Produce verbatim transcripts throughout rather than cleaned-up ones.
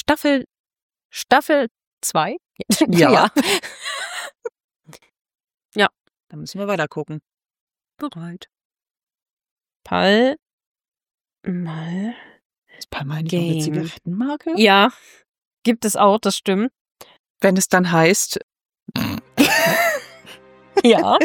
Staffel, Staffel zwei? Ja. Ja. Ja. Dann müssen wir weiter gucken. Bereit. Pal. Mal. Ist Palma eigentlich noch eine Game. Zigarettenmarke? Ja, gibt es auch, das stimmt. Wenn es dann heißt, Ja.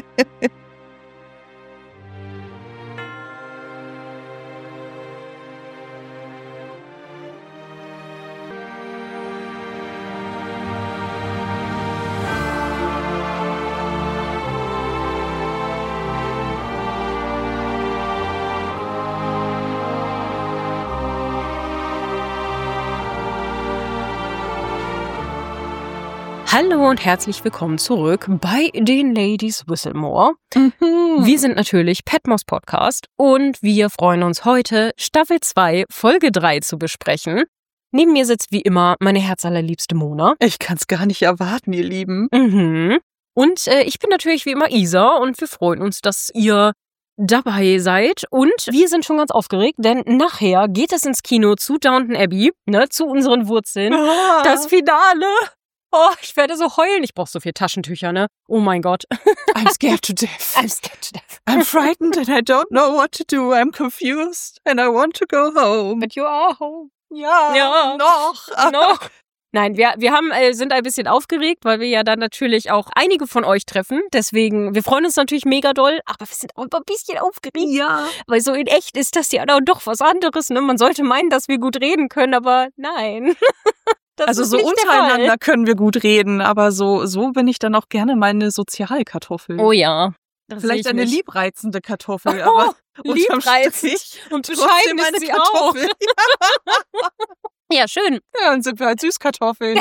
Hallo und herzlich willkommen zurück bei den Ladies Whistlemore. mhm. Wir sind natürlich Petmos Podcast und wir freuen uns heute, Staffel zwei, Folge drei zu besprechen. Neben mir sitzt wie immer meine herzallerliebste Mona. Ich kann es gar nicht erwarten, ihr Lieben. Mhm. Und äh, ich bin natürlich wie immer Isa und wir freuen uns, dass ihr dabei seid. Und wir sind schon ganz aufgeregt, denn nachher geht es ins Kino zu Downton Abbey, ne, zu unseren Wurzeln. Ah. Das Finale. Oh, ich werde so heulen. Ich brauche so viel Taschentücher, ne? Oh mein Gott. I'm scared to death. I'm scared to death. I'm frightened and I don't know what to do. I'm confused and I want to go home. But you are home. Ja, Ja. noch. Noch. Nein, wir, wir haben, äh, sind ein bisschen aufgeregt, weil wir ja dann natürlich auch einige von euch treffen. Deswegen, wir freuen uns natürlich mega doll, aber wir sind auch ein bisschen aufgeregt. Ja. Weil so in echt ist das ja dann doch was anderes. Ne? Man sollte meinen, dass wir gut reden können, aber nein. Das Also ist so nicht der Fall. untereinander können wir gut reden, aber so, so bin ich dann auch gerne meine Sozialkartoffel. Oh ja. Das Vielleicht sehe ich eine mich. liebreizende Kartoffel, Oh, aber unterm liebreizend. Strich Und trotzdem bescheiden eine ist sie Kartoffel. auch. Ja, schön. Ja, dann sind wir halt Süßkartoffeln.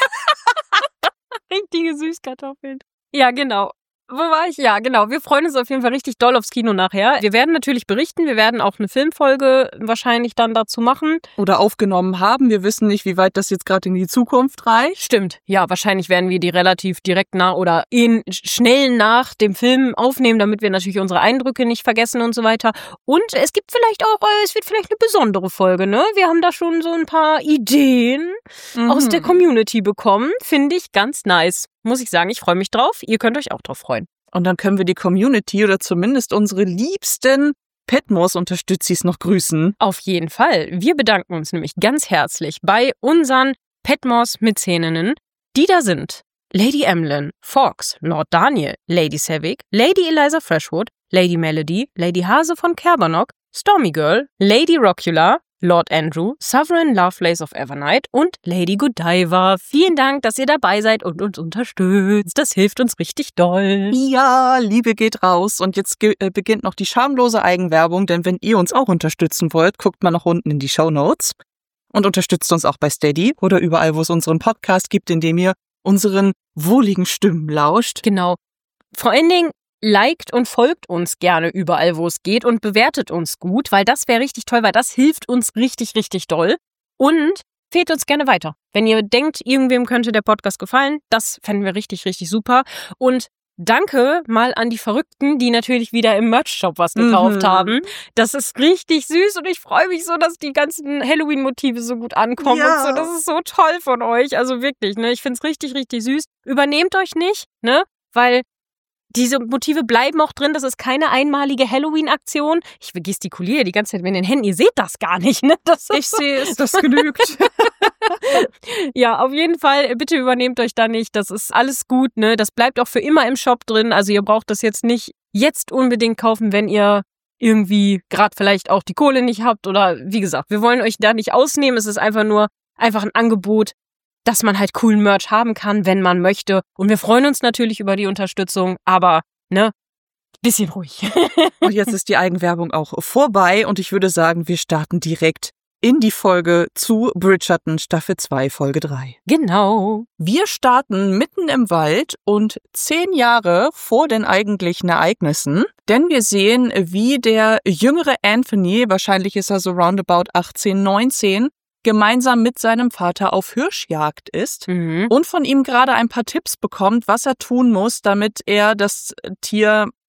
Richtige Süßkartoffeln. Ja, genau. Wo war ich? Ja, genau. Wir freuen uns auf jeden Fall richtig doll aufs Kino nachher. Wir werden natürlich berichten. Wir werden auch eine Filmfolge wahrscheinlich dann dazu machen. Oder aufgenommen haben. Wir wissen nicht, wie weit das jetzt gerade in die Zukunft reicht. Stimmt. Ja, wahrscheinlich werden wir die relativ direkt nach oder in schnell nach dem Film aufnehmen, damit wir natürlich unsere Eindrücke nicht vergessen und so weiter. Und es gibt vielleicht auch, äh, es wird vielleicht eine besondere Folge, ne? Wir haben da schon so ein paar Ideen Mhm. aus der Community bekommen. Finde ich ganz nice. Muss ich sagen, ich freue mich drauf. Ihr könnt euch auch drauf freuen. Und dann können wir die Community oder zumindest unsere liebsten Petmos-Unterstützis noch grüßen. Auf jeden Fall. Wir bedanken uns nämlich ganz herzlich bei unseren Petmos-Mäzeninnen, die da sind. Lady Emlyn, Fox, Lord Daniel, Lady Savick, Lady Eliza Freshwood, Lady Melody, Lady Hase von Kerbanok, Stormy Girl, Lady Rockula, Lord Andrew, Sovereign Lovelace of Evernight und Lady Godiva. Vielen Dank, dass ihr dabei seid und uns unterstützt. Das hilft uns richtig doll. Ja, Liebe geht raus. Und jetzt ge- äh, beginnt noch die schamlose Eigenwerbung, denn wenn ihr uns auch unterstützen wollt, guckt mal nach unten in die Shownotes und unterstützt uns auch bei Steady oder überall, wo es unseren Podcast gibt, indem ihr unseren wohligen Stimmen lauscht. Genau. Vor allen Dingen liked und folgt uns gerne überall, wo es geht und bewertet uns gut, weil das wäre richtig toll, weil das hilft uns richtig, richtig doll. Und fehlt uns gerne weiter. Wenn ihr denkt, irgendwem könnte der Podcast gefallen, das fänden wir richtig, richtig super. Und danke mal an die Verrückten, die natürlich wieder im Merch-Shop was gekauft Mhm. haben. Das ist richtig süß und ich freue mich so, dass die ganzen Halloween-Motive so gut ankommen Ja. und so. Das ist so toll von euch. Also wirklich, ne? Ich finde es richtig, richtig süß. Übernehmt euch nicht, ne? Weil diese Motive bleiben auch drin. Das ist keine einmalige Halloween-Aktion. Ich gestikuliere die ganze Zeit mit den Händen. Ihr seht das gar nicht, ne? Das ist Ich sehe es, das genügt. Ja, auf jeden Fall, bitte übernehmt euch da nicht. Das ist alles gut, ne? Das bleibt auch für immer im Shop drin. Also ihr braucht das jetzt nicht jetzt unbedingt kaufen, wenn ihr irgendwie gerade vielleicht auch die Kohle nicht habt. Oder wie gesagt, wir wollen euch da nicht ausnehmen. Es ist einfach nur einfach ein Angebot, dass man halt coolen Merch haben kann, wenn man möchte. Und wir freuen uns natürlich über die Unterstützung, aber, ne, bisschen ruhig. Und jetzt ist die Eigenwerbung auch vorbei und ich würde sagen, wir starten direkt in die Folge zu Bridgerton Staffel zwei, Folge drei. Genau. Wir starten mitten im Wald und zehn Jahre vor den eigentlichen Ereignissen, denn wir sehen, wie der jüngere Anthony, wahrscheinlich ist er so roundabout achtzehn, neunzehn, gemeinsam mit seinem Vater auf Hirschjagd ist Mhm. und von ihm gerade ein paar Tipps bekommt, was er tun muss, damit er das Tier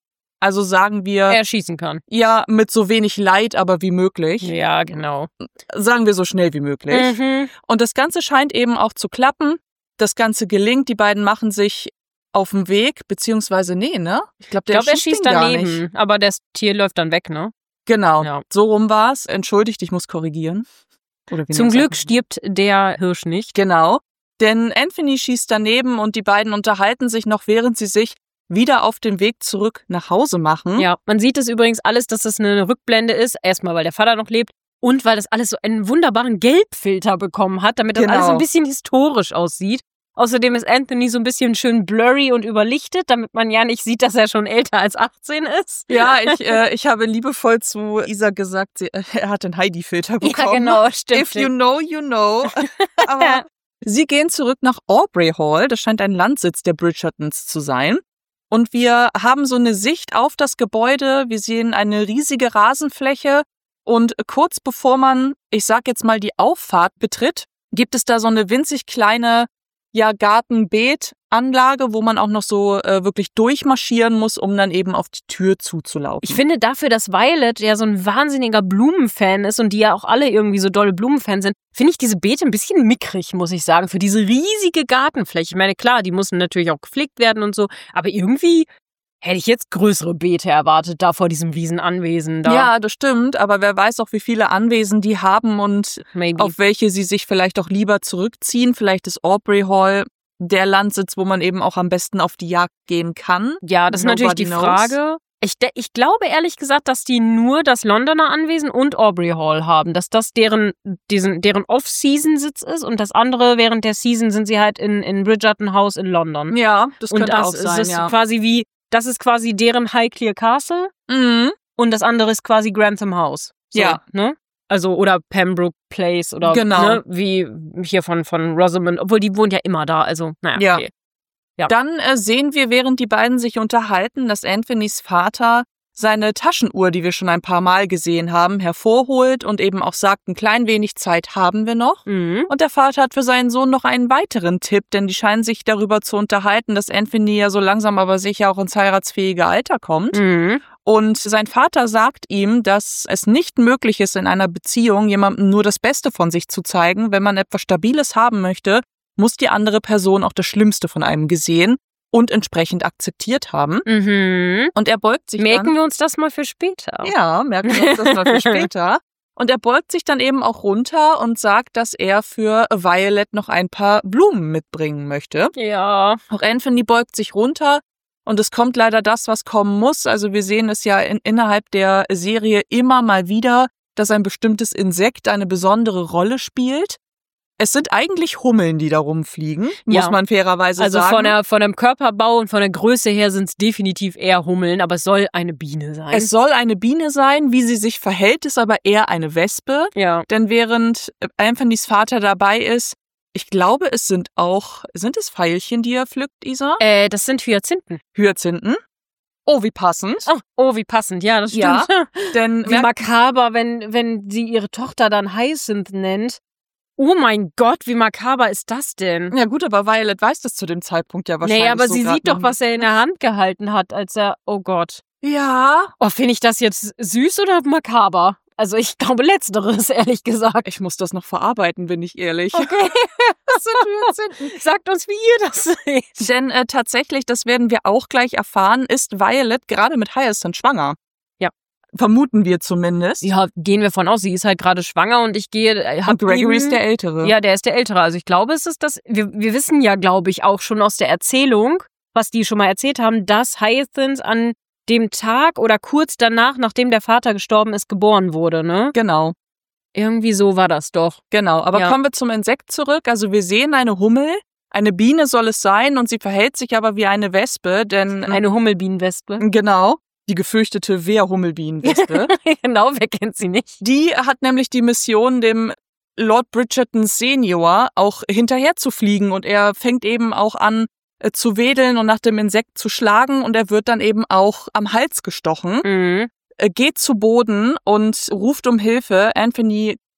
Also sagen wir, erschießen kann. Ja, mit so wenig Leid, aber wie möglich. Ja, genau. Sagen wir so schnell wie möglich. Mhm. Und das Ganze scheint eben auch zu klappen. Das Ganze gelingt. Die beiden machen sich auf den Weg, beziehungsweise nee, ne? Ich glaube, der ich glaub, er schießt, schießt ihn daneben, gar nicht. aber das Tier läuft dann weg, ne? Genau, Ja. so rum war's. Entschuldigt, ich muss korrigieren. Oder wie Zum man Glück sagt. stirbt der Hirsch nicht. Genau, denn Anthony schießt daneben und die beiden unterhalten sich noch, während sie sich wieder auf den Weg zurück nach Hause machen. Ja, man sieht es übrigens alles, dass das eine Rückblende ist. Erstmal, weil der Vater noch lebt und weil das alles so einen wunderbaren Gelbfilter bekommen hat, damit das Genau. alles so ein bisschen historisch aussieht. Außerdem ist Anthony so ein bisschen schön blurry und überlichtet, damit man ja nicht sieht, dass er schon älter als achtzehn ist. Ja, ich, äh, ich habe liebevoll zu Isa gesagt, sie, äh, er hat einen Heidi-Filter bekommen. Ja, genau, stimmt. If you know, you know. Aber sie gehen zurück nach Aubrey Hall. Das scheint ein Landsitz der Bridgertons zu sein. Und wir haben so eine Sicht auf das Gebäude. Wir sehen eine riesige Rasenfläche. Und kurz bevor man, ich sag jetzt mal, die Auffahrt betritt, gibt es da so eine winzig kleine, ja, Garten-Beet-Anlage, wo man auch noch so äh, wirklich durchmarschieren muss, um dann eben auf die Tür zuzulaufen. Ich finde dafür, dass Violet ja so ein wahnsinniger Blumenfan ist und die ja auch alle irgendwie so dolle Blumenfans sind, finde ich diese Beete ein bisschen mickrig, muss ich sagen, für diese riesige Gartenfläche. Ich meine, klar, die müssen natürlich auch gepflegt werden und so, aber irgendwie hätte ich jetzt größere Beete erwartet, da vor diesem Riesenanwesen da. Ja, das stimmt, aber wer weiß auch, wie viele Anwesen die haben und Maybe. auf welche sie sich vielleicht auch lieber zurückziehen. Vielleicht ist Aubrey Hall der Landsitz, wo man eben auch am besten auf die Jagd gehen kann. Ja, das ist natürlich die Frage. Ich, de- ich glaube ehrlich gesagt, dass die nur das Londoner Anwesen und Aubrey Hall haben, dass das deren, diesen, deren Off-Season-Sitz ist und das andere während der Season sind sie halt in, in Bridgerton House in London. Ja, das und könnte das auch sein, ist ja. quasi wie, das ist quasi deren Highclere Castle Mhm. und das andere ist quasi Grantham House. So, Ja. Ne? Also, oder Pembroke Place oder Genau. ne, wie hier von, von Rosamund, obwohl die wohnt ja immer da, also naja, Ja. okay. Ja. Dann äh, sehen wir, während die beiden sich unterhalten, dass Anthonys Vater seine Taschenuhr, die wir schon ein paar Mal gesehen haben, hervorholt und eben auch sagt, ein klein wenig Zeit haben wir noch. Mhm. Und der Vater hat für seinen Sohn noch einen weiteren Tipp, denn die scheinen sich darüber zu unterhalten, dass Anthony ja so langsam aber sicher auch ins heiratsfähige Alter kommt. Mhm. Und sein Vater sagt ihm, dass es nicht möglich ist, in einer Beziehung jemandem nur das Beste von sich zu zeigen. Wenn man etwas Stabiles haben möchte, muss die andere Person auch das Schlimmste von einem gesehen und entsprechend akzeptiert haben. Mhm. Und er beugt sich Merken dann... wir uns das mal für später. Ja, merken wir uns das mal für später. Und er beugt sich dann eben auch runter und sagt, dass er für Violet noch ein paar Blumen mitbringen möchte. Ja. Auch Anthony beugt sich runter und es kommt leider das, was kommen muss. Also wir sehen es ja in, innerhalb der Serie immer mal wieder, dass ein bestimmtes Insekt eine besondere Rolle spielt. Es sind eigentlich Hummeln, die da rumfliegen, muss Ja. man fairerweise Also sagen. von der, von dem Körperbau und von der Größe her sind es definitiv eher Hummeln, aber es soll eine Biene sein. Es soll eine Biene sein, wie sie sich verhält, ist aber eher eine Wespe. ja. Denn während Anthonys Vater dabei ist, ich glaube, es sind auch, sind es Veilchen, die er pflückt, Isa? Äh, das sind Hyazinthen. Hyazinthen. Oh, wie passend. Oh, oh, wie passend. Ja, das stimmt. Ja, Denn Wie makaber, wenn, wenn sie ihre Tochter dann Hyacinth nennt. Oh mein Gott, wie makaber ist das denn? ja gut, aber Violet weiß das zu dem Zeitpunkt ja wahrscheinlich Nee, aber so sie grad sieht doch, noch was er in der Hand gehalten hat, als er, oh Gott. nicht. Ja. Oh, finde ich das jetzt süß oder makaber? Also ich glaube letzteres, ehrlich gesagt. Ich muss das noch verarbeiten, bin ich ehrlich. Okay. Das sind Hyazinthen. Sagt uns, wie ihr das seht. Denn äh, tatsächlich, das werden wir auch gleich erfahren, ist Violet gerade mit Hyacinth schwanger. Ja. Vermuten wir zumindest. Ja, gehen wir von aus, sie ist halt gerade schwanger und ich gehe... äh, Hab Und Gregory ihm, ist der Ältere. Ja, der ist der Ältere. Also ich glaube, es ist das... Wir, wir wissen ja, glaube ich, auch schon aus der Erzählung, was die schon mal erzählt haben, dass Hyacinth an dem Tag oder kurz danach, nachdem der Vater gestorben ist, geboren wurde, ne? Genau. Irgendwie so war das doch. Genau, aber Ja. kommen wir zum Insekt zurück. Also wir sehen eine Hummel, eine Biene soll es sein und sie verhält sich aber wie eine Wespe, denn Eine Hummelbienenwespe. genau, die gefürchtete Wehrhummelbienenwespe, Genau, wer kennt sie nicht? die hat nämlich die Mission, dem Lord Bridgerton Senior auch hinterher zu fliegen und er fängt eben auch an äh, zu wedeln und nach dem Insekt zu schlagen und er wird dann eben auch am Hals gestochen. Mhm. Äh, geht zu Boden und ruft um Hilfe. Anthony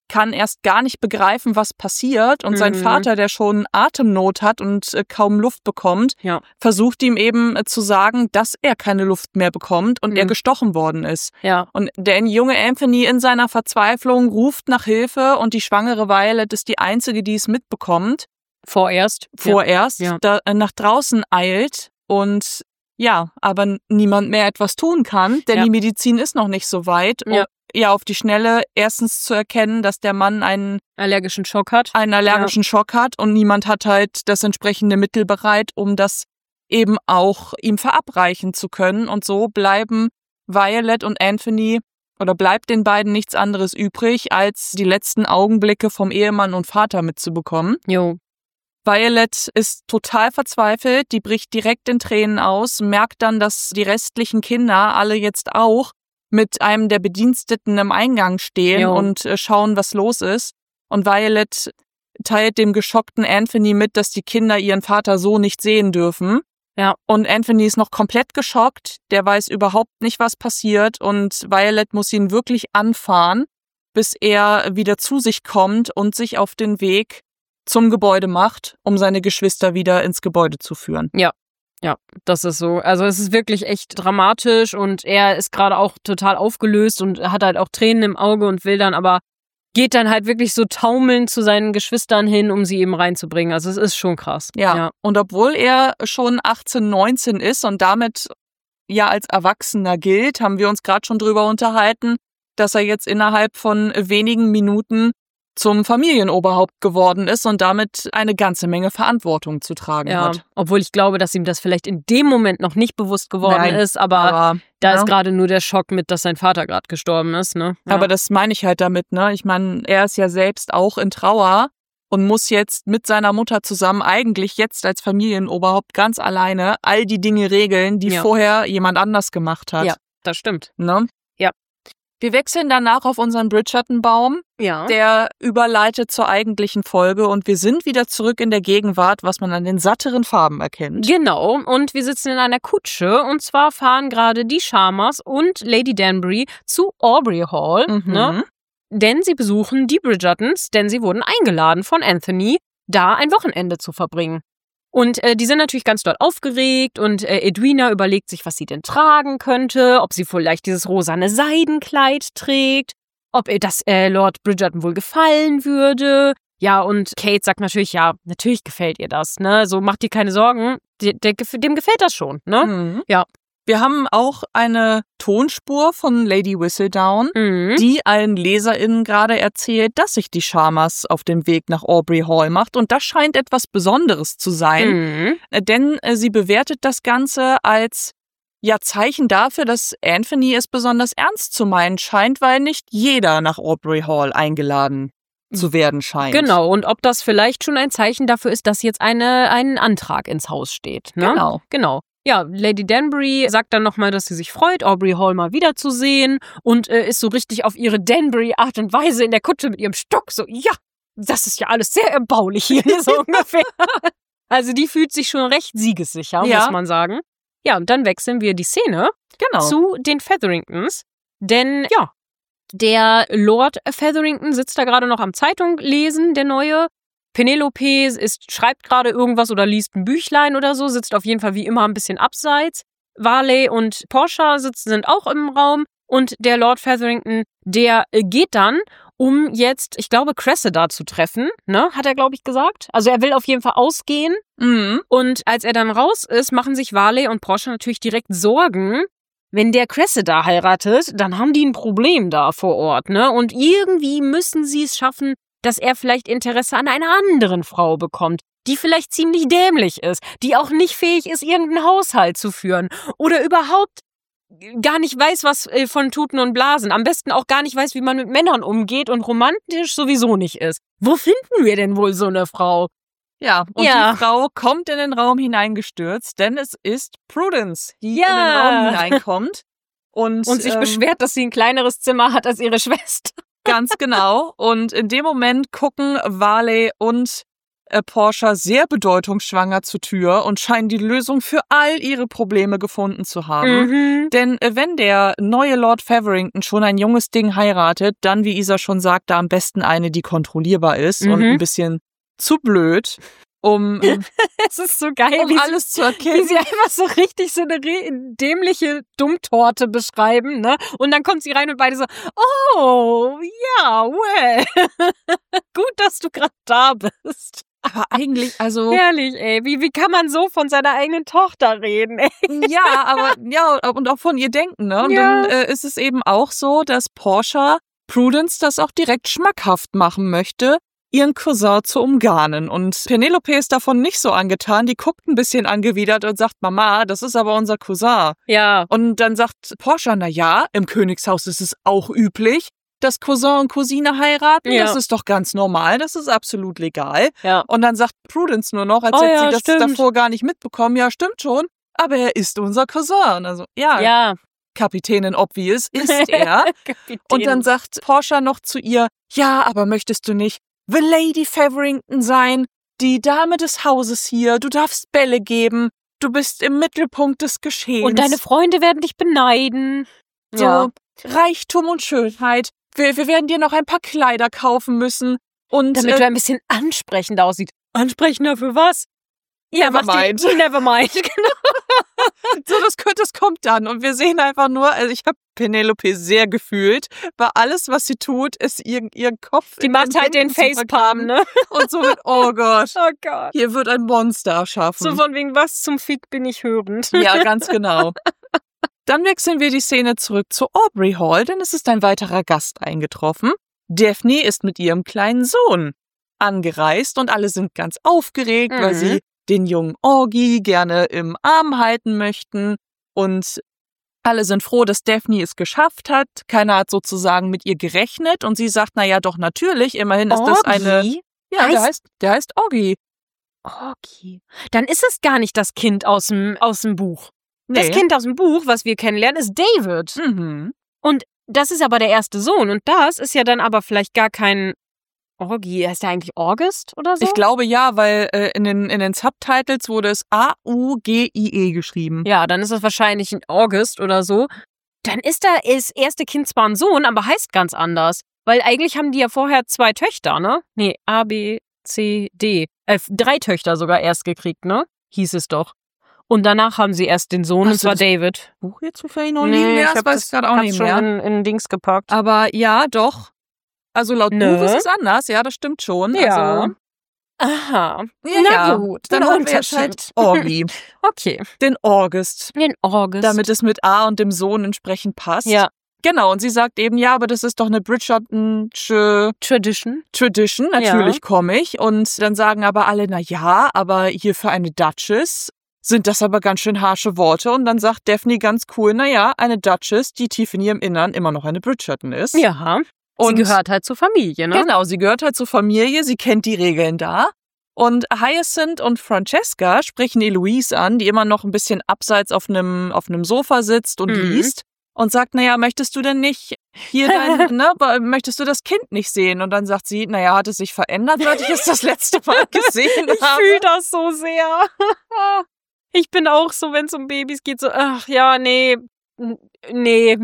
kann erst gar nicht begreifen, was passiert. Und mhm. sein Vater, der schon Atemnot hat und äh, kaum Luft bekommt, ja. versucht ihm eben äh, zu sagen, dass er keine Luft mehr bekommt und mhm. er gestochen worden ist. Ja. Und der junge Anthony in seiner Verzweiflung ruft nach Hilfe und die schwangere Violet ist die einzige, die es mitbekommt. Vorerst. Vorerst, ja. da, äh, nach draußen eilt und ja, aber niemand mehr etwas tun kann, denn ja. die Medizin ist noch nicht so weit, um ja. ja auf die Schnelle erstens zu erkennen, dass der Mann einen allergischen Schock hat. Einen allergischen ja. Schock hat und niemand hat halt das entsprechende Mittel bereit, um das eben auch ihm verabreichen zu können. Und so bleiben Violet und Anthony oder bleibt den beiden nichts anderes übrig, als die letzten Augenblicke vom Ehemann und Vater mitzubekommen. Jo. Violet ist total verzweifelt, die bricht direkt in Tränen aus, merkt dann, dass die restlichen Kinder alle jetzt auch mit einem der Bediensteten im Eingang stehen jo. und äh, schauen, was los ist. Und Violet teilt dem geschockten Anthony mit, dass die Kinder ihren Vater so nicht sehen dürfen. Ja. Und Anthony ist noch komplett geschockt, der weiß überhaupt nicht, was passiert und Violet muss ihn wirklich anfahren, bis er wieder zu sich kommt und sich auf den Weg zum Gebäude macht, um seine Geschwister wieder ins Gebäude zu führen. Ja, ja, das ist so. Also es ist wirklich echt dramatisch und er ist gerade auch total aufgelöst und hat halt auch Tränen im Auge und will dann aber, geht dann halt wirklich so taumelnd zu seinen Geschwistern hin, um sie eben reinzubringen. Also es ist schon krass. Ja, ja. Und obwohl er schon achtzehn, neunzehn ist und damit ja als Erwachsener gilt, haben wir uns gerade schon drüber unterhalten, dass er jetzt innerhalb von wenigen Minuten zum Familienoberhaupt geworden ist und damit eine ganze Menge Verantwortung zu tragen ja, hat. Obwohl ich glaube, dass ihm das vielleicht in dem Moment noch nicht bewusst geworden Nein, ist, aber, aber da ja. ist gerade nur der Schock mit, dass sein Vater gerade gestorben ist. Ne? Ja. Aber das meine ich halt damit, ne? Ich meine, er ist ja selbst auch in Trauer und muss jetzt mit seiner Mutter zusammen eigentlich jetzt als Familienoberhaupt ganz alleine all die Dinge regeln, die ja. vorher jemand anders gemacht hat. Ja, das stimmt. Ne? Ja. Wir wechseln danach auf unseren Bridgerton-Baum, ja. der überleitet zur eigentlichen Folge und wir sind wieder zurück in der Gegenwart, was man an den satteren Farben erkennt. Genau, und wir sitzen in einer Kutsche und zwar fahren gerade die Sharmas und Lady Danbury zu Aubrey Hall, Mhm. ne? Denn sie besuchen die Bridgertons, denn sie wurden eingeladen von Anthony, da ein Wochenende zu verbringen. Und äh, die sind natürlich ganz doll aufgeregt und äh, Edwina überlegt sich, was sie denn tragen könnte, ob sie vielleicht dieses rosane Seidenkleid trägt, ob ihr das äh, Lord Bridgerton wohl gefallen würde. Ja, und Kate sagt natürlich, ja, natürlich gefällt ihr das, ne? So, macht dir keine Sorgen, der, der, dem gefällt das schon, ne? Mhm. Ja. Wir haben auch eine Tonspur von Lady Whistledown, Mhm. die allen LeserInnen gerade erzählt, dass sich die Sharmas auf dem Weg nach Aubrey Hall macht. Und das scheint etwas Besonderes zu sein, Mhm. denn äh, sie bewertet das Ganze als ja Zeichen dafür, dass Anthony es besonders ernst zu meinen scheint, weil nicht jeder nach Aubrey Hall eingeladen zu werden scheint. Genau, und ob das vielleicht schon ein Zeichen dafür ist, dass jetzt eine, ein Antrag ins Haus steht. Ne? Genau. Genau. Ja, Lady Danbury sagt dann nochmal, dass sie sich freut, Aubrey Hall mal wiederzusehen und äh, ist so richtig auf ihre Danbury-Art und Weise in der Kutsche mit ihrem Stock so, ja, das ist ja alles sehr erbaulich hier, so ungefähr. Also die fühlt sich schon recht siegessicher, Ja. muss man sagen. Ja, und dann wechseln wir die Szene Genau. zu den Featheringtons, denn ja, der Lord Featherington sitzt da gerade noch am Zeitung lesen, der neue. Penelope ist, schreibt gerade irgendwas oder liest ein Büchlein oder so, sitzt auf jeden Fall wie immer ein bisschen abseits. Varley und Portia sitzen, sind auch im Raum und der Lord Featherington, der äh, geht dann, um jetzt, ich glaube, Cressida zu treffen, ne, hat er, glaube ich, gesagt. Also er will auf jeden Fall ausgehen Mhm. und als er dann raus ist, machen sich Varley und Portia natürlich direkt Sorgen. Wenn der Cressida heiratet, dann haben die ein Problem da vor Ort, ne? Und irgendwie müssen sie es schaffen, dass er vielleicht Interesse an einer anderen Frau bekommt, die vielleicht ziemlich dämlich ist, die auch nicht fähig ist, irgendeinen Haushalt zu führen oder überhaupt gar nicht weiß, was äh, von Tuten und Blasen, am besten auch gar nicht weiß, wie man mit Männern umgeht und romantisch sowieso nicht ist. Wo finden wir denn wohl so eine Frau? Ja, und Ja. die Frau kommt in den Raum hineingestürzt, denn es ist Prudence, die Ja. in den Raum hineinkommt. Und, Und sich ähm, beschwert, dass sie ein kleineres Zimmer hat als ihre Schwester. Ganz genau. Und in dem Moment gucken Varley und äh, Portia sehr bedeutungsschwanger zur Tür und scheinen die Lösung für all ihre Probleme gefunden zu haben. Mhm. Denn äh, wenn der neue Lord Featherington schon ein junges Ding heiratet, dann, wie Isa schon sagte, am besten eine, die kontrollierbar ist Mhm. und ein bisschen zu blöd, um, Es ist so geil, um wie, alles zu sie, wie erkennen. sie einfach so richtig so eine re- dämliche Dummtorte beschreiben, ne? Und dann kommt sie rein und beide so, oh, ja, well. Gut, dass du gerade da bist. Aber eigentlich, also... Herrlich, ey. Wie, wie kann man so von seiner eigenen Tochter reden, ey? Ja, aber ja, und auch von ihr denken, ne? Und Ja. dann äh, ist es eben auch so, dass Portia Prudence das auch direkt schmackhaft machen möchte, ihren Cousin zu umgarnen. Und Penelope ist davon nicht so angetan, die guckt ein bisschen angewidert und sagt, Mama, das ist aber unser Cousin. Ja. Und dann sagt Portia, na ja, im Königshaus ist es auch üblich, dass Cousin und Cousine heiraten. Ja. Das ist doch ganz normal, das ist absolut legal. Ja. Und dann sagt Prudence nur noch, als Oh hätte ja, sie das stimmt. davor gar nicht mitbekommen. Ja, stimmt schon, aber er ist unser Cousin. Also, ja, Ja. Kapitänin Obvious ist er. Kapitän. Und dann sagt Portia noch zu ihr, ja, aber möchtest du nicht The Lady Featherington sein, die Dame des Hauses hier, du darfst Bälle geben, du bist im Mittelpunkt des Geschehens. Und deine Freunde werden dich beneiden. so Ja. Reichtum und Schönheit. Wir, wir werden dir noch ein paar Kleider kaufen müssen. Und Damit äh, du ein bisschen ansprechender aussieht. Ansprechender für was? Ja, Never was die- mind. Never mind, genau. so, das, könnte, das kommt dann. Und wir sehen einfach nur, also ich habe Penelope sehr gefühlt, weil alles, was sie tut, ist ihr, ihr Kopf. Die in macht den halt den Händen zu Facepalm, vergraben. ne? Und so mit, oh Gott, Oh Gott. hier wird ein Monster erschaffen. So von wegen, was zum Fick bin ich hörend. Ja, ganz genau. Dann wechseln wir die Szene zurück zu Aubrey Hall, denn es ist ein weiterer Gast eingetroffen. Daphne ist mit ihrem kleinen Sohn angereist und alle sind ganz aufgeregt, Mhm. weil sie den jungen Augie gerne im Arm halten möchten. Und alle sind froh, dass Daphne es geschafft hat. Keiner hat sozusagen mit ihr gerechnet und sie sagt, na ja, doch natürlich, immerhin ist das eine... Augie? Ja, der Heißt- heißt, der heißt Augie. Okay. Dann ist es gar nicht das Kind aus dem, aus dem Buch. Das Nee. Kind aus dem Buch, was wir kennenlernen, ist David. Mhm. Und das ist aber der erste Sohn. Und das ist ja dann aber vielleicht gar kein Augie. Heißt der eigentlich August oder so? Ich glaube ja, weil äh, in, den, in den Subtitles wurde es A U G I E geschrieben. Ja, dann ist das wahrscheinlich ein August oder so. Dann ist da das erste Kind zwar ein Sohn, aber heißt ganz anders. Weil eigentlich haben die ja vorher zwei Töchter, ne? Nee, A, B, C, D. Äh, drei Töchter sogar erst gekriegt, ne? Hieß es doch. Und danach haben sie erst den Sohn, und Hast du zwar das David. Buch jetzt zufällig noch liegen? Ja, ich das hab weiß ich gerade auch hab's nicht schon mehr. in, in Dings gepackt. Aber ja, doch. Also laut Ne? Buch ist es anders, ja, das stimmt schon. Ja. Also, Aha. ja, Na ja. gut, Dann ein haben wir jetzt halt Unterschied. Augie, Okay. den August, Den August. damit es mit A und dem Sohn entsprechend passt. Ja. Genau, und sie sagt eben, ja, aber das ist doch eine Bridgertonsche Tradition. Tradition, natürlich komme ich. Und dann sagen aber alle, na ja, aber hier für eine Duchess sind das aber ganz schön harsche Worte. Und dann sagt Daphne ganz cool, na ja, eine Duchess, die tief in ihrem Innern immer noch eine Bridgerton ist. Ja. und Sie gehört halt zur Familie, ne? Genau, sie gehört halt zur Familie, sie kennt die Regeln da. Und Hyacinth und Francesca sprechen Eloise an, die immer noch ein bisschen abseits auf einem auf einem Sofa sitzt und Mhm. liest und sagt, naja, möchtest du denn nicht hier dein, ne, möchtest du das Kind nicht sehen? Und dann sagt sie, naja, hat es sich verändert, seit ich es das letzte Mal gesehen Ich habe? fühle das so sehr. Ich bin auch so, wenn es um Babys geht, so, ach ja, nee, n- nee.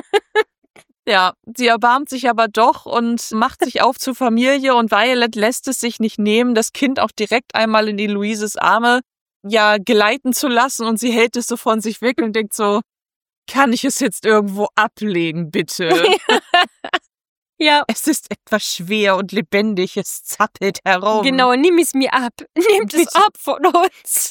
Ja, sie erbarmt sich aber doch und macht sich auf zur Familie und Violet lässt es sich nicht nehmen, das Kind auch direkt einmal in die Louises Arme ja geleiten zu lassen und sie hält es so von sich weg und denkt so, kann ich es jetzt irgendwo ablegen, bitte? Ja, Es ist etwas schwer und lebendig, es zappelt herum. genau, nimm es mir ab. Nehmt es Bitte. ab von uns.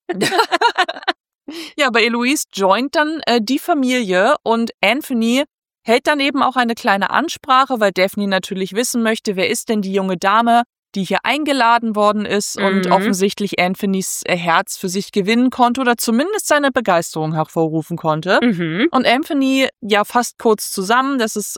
Ja, aber Eloise joint dann äh, die Familie und Anthony hält dann eben auch eine kleine Ansprache, weil Daphne natürlich wissen möchte, wer ist denn die junge Dame, die hier eingeladen worden ist und Mhm. offensichtlich Anthonys äh, Herz für sich gewinnen konnte oder zumindest seine Begeisterung hervorrufen konnte. Mhm. Und Anthony ja fasst kurz zusammen, dass es um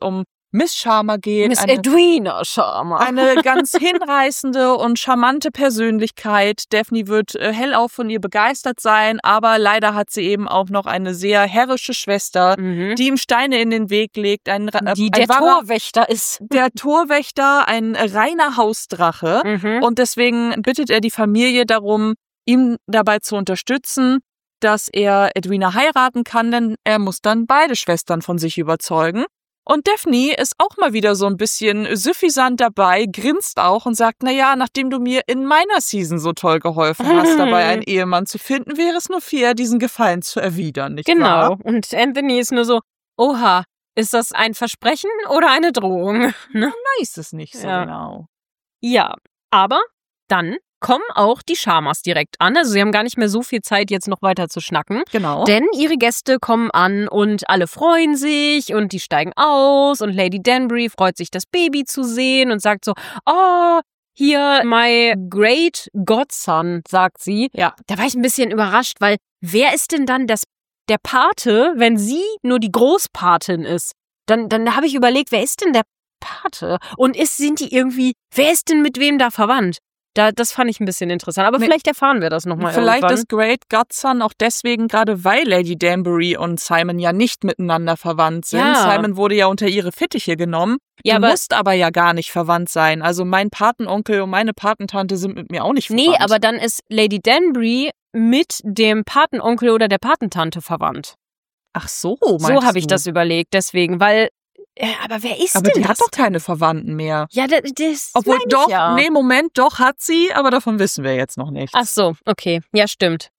Miss Sharma geht. Miss eine, Edwina Sharma. Eine ganz hinreißende und charmante Persönlichkeit. Daphne wird äh, hellauf von ihr begeistert sein, aber leider hat sie eben auch noch eine sehr herrische Schwester, Mhm. die ihm Steine in den Weg legt. Ein, äh, Die ein der wahrer- Torwächter ist. Der Torwächter, ein reiner Hausdrache. Mhm. Und deswegen bittet er die Familie darum, ihm dabei zu unterstützen, dass er Edwina heiraten kann, denn er muss dann beide Schwestern von sich überzeugen. Und Daphne ist auch mal wieder so ein bisschen süffisant dabei, grinst auch und sagt, na ja, nachdem du mir in meiner Season so toll geholfen hast, dabei einen Ehemann zu finden, wäre es nur fair, diesen Gefallen zu erwidern, nicht Genau. wahr? Und Anthony ist nur so, oha, ist das ein Versprechen oder eine Drohung? Ne? Weiß es nicht so Ja. genau. Ja, aber dann kommen auch die Sharmas direkt an. Also sie haben gar nicht mehr so viel Zeit, jetzt noch weiter zu schnacken. Genau. Denn ihre Gäste kommen an und alle freuen sich und die steigen aus und Lady Danbury freut sich, das Baby zu sehen und sagt so, oh, hier, my great godson, sagt sie. Ja. Da war ich ein bisschen überrascht, weil wer ist denn dann das, der Pate, wenn sie nur die Großpatin ist? Dann, dann habe ich überlegt, wer ist denn der Pate? Und ist, sind die irgendwie, wer ist denn mit wem da verwandt? Da, das fand ich ein bisschen interessant. Aber Nee. vielleicht erfahren wir das nochmal Vielleicht irgendwann. das Great Godson auch deswegen, gerade weil Lady Danbury und Simon ja nicht miteinander verwandt sind. Ja. Simon wurde ja unter ihre Fittiche genommen. Ja, du aber- musst aber ja gar nicht verwandt sein. Also mein Patenonkel und meine Patentante sind mit mir auch nicht verwandt. Nee, aber dann ist Lady Danbury mit dem Patenonkel oder der Patentante verwandt. Ach so, So meinst habe ich du? das überlegt, deswegen, weil, äh, aber wer ist Aber denn die das? hat doch keine Verwandten mehr. Ja, das, das Obwohl, meine ich doch, ja. nee, Moment, doch hat sie, aber davon wissen wir jetzt noch nicht. Ach so, okay, ja, stimmt.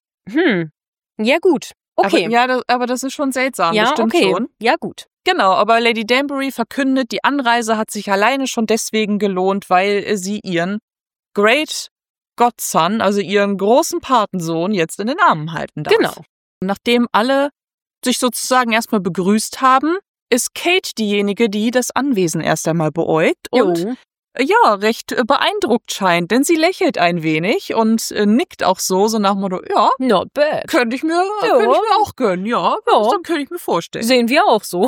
Hm, ja gut, okay. Aber, ja, das, aber das ist schon seltsam, ja, das stimmt okay, schon. ja gut. Genau, aber Lady Danbury verkündet, die Anreise hat sich alleine schon deswegen gelohnt, weil sie ihren Great Godson, also ihren großen Patensohn, jetzt in den Armen halten darf. Genau. Nachdem alle sich sozusagen erstmal begrüßt haben, ist Kate diejenige, die das Anwesen erst einmal beäugt und Jo. ja, recht äh, beeindruckt scheint, denn sie lächelt ein wenig und äh, nickt auch so, so nach dem Motto, ja, Not bad. könnte ich mir, Ja. könnte ich mir auch gönnen, ja, Ja. dann könnte ich mir vorstellen. Sehen wir auch so.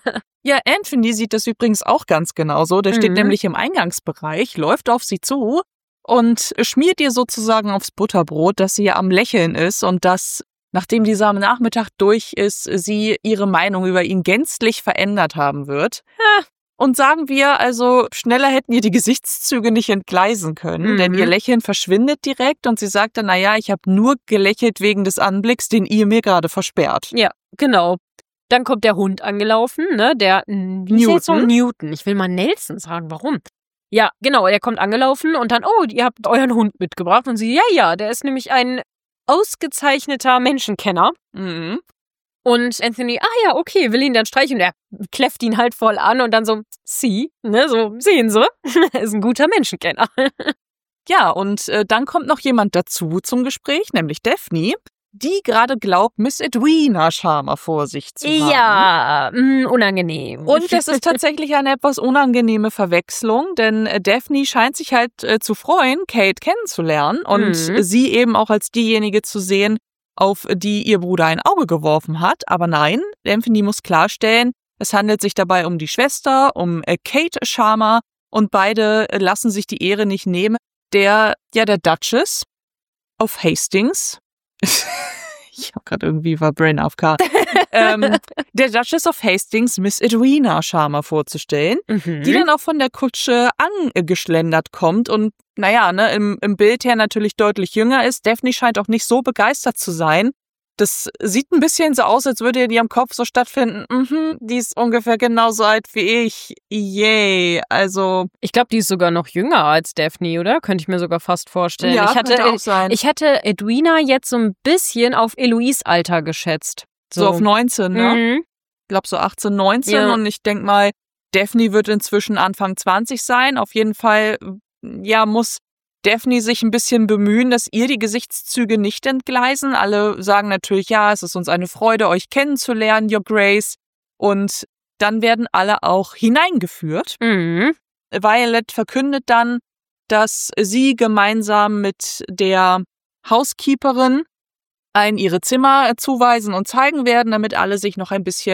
Ja, Anthony sieht das übrigens auch ganz genauso. Der steht Mhm. nämlich im Eingangsbereich, läuft auf sie zu und schmiert ihr sozusagen aufs Butterbrot, dass sie ja am Lächeln ist und dass, nachdem dieser Nachmittag durch ist, sie ihre Meinung über ihn gänzlich verändert haben wird. Ja. Und sagen wir, also schneller hätten ihr die Gesichtszüge nicht entgleisen können, Mhm. denn ihr Lächeln verschwindet direkt und sie sagt dann, naja, ich habe nur gelächelt wegen des Anblicks, den ihr mir gerade versperrt. Ja, genau. Dann kommt der Hund angelaufen, ne? Der mm, wie ist der jetzt noch? Newton. Newton. Ich will mal Nelson sagen. Warum? Ja, genau. Der kommt angelaufen und dann, oh, ihr habt euren Hund mitgebracht. Und sie, ja, ja, der ist nämlich ein ausgezeichneter Menschenkenner. Mhm. Und Anthony, ah ja, okay, will ihn dann streichen. Und er kläfft ihn halt voll an und dann so, sie, ne, so, sehen Sie, er ist ein guter Menschenkenner. Ja, und äh, dann kommt noch jemand dazu zum Gespräch, nämlich Daphne, die gerade glaubt, Miss Edwina Sharma vor sich zu haben. Ja, mh, unangenehm. Und das ist tatsächlich eine etwas unangenehme Verwechslung, denn äh, Daphne scheint sich halt äh, zu freuen, Kate kennenzulernen und Mhm. sie eben auch als diejenige zu sehen, auf die ihr Bruder ein Auge geworfen hat. Aber nein, Daphne muss klarstellen, es handelt sich dabei um die Schwester, um äh, Kate Sharma und beide äh, lassen sich die Ehre nicht nehmen, der, ja, der Duchess of Hastings. Ich habe gerade irgendwie war Brain A F K. ähm, der Duchess of Hastings, Miss Edwina Sharma vorzustellen, Mhm. die dann auch von der Kutsche angeschlendert kommt und, naja, ne, im, im Bild her natürlich deutlich jünger ist. Daphne scheint auch nicht so begeistert zu sein. Das sieht ein bisschen so aus, als würde in ihrem Kopf so stattfinden, mhm, die ist ungefähr genauso alt wie ich. Yay. Also, Ich glaube, die ist sogar noch jünger als Daphne, oder? Könnte ich mir sogar fast vorstellen. ja, ich hatte, könnte auch sein. ich hätte Edwina jetzt so ein bisschen auf Eloise Alter geschätzt. so auf neunzehn, ne? Mhm. Ich glaube so achtzehn, neunzehn Ja. und ich denk mal, Daphne wird inzwischen Anfang zwanzig sein. Auf jeden Fall, ja, muss Daphne sich ein bisschen bemühen, dass ihr die Gesichtszüge nicht entgleisen. Alle sagen natürlich, ja, es ist uns eine Freude, euch kennenzulernen, Your Grace. Und dann werden alle auch hineingeführt. Mhm. Violet verkündet dann, dass sie gemeinsam mit der Housekeeperin ein ihre Zimmer zuweisen und zeigen werden, damit alle sich noch ein bisschen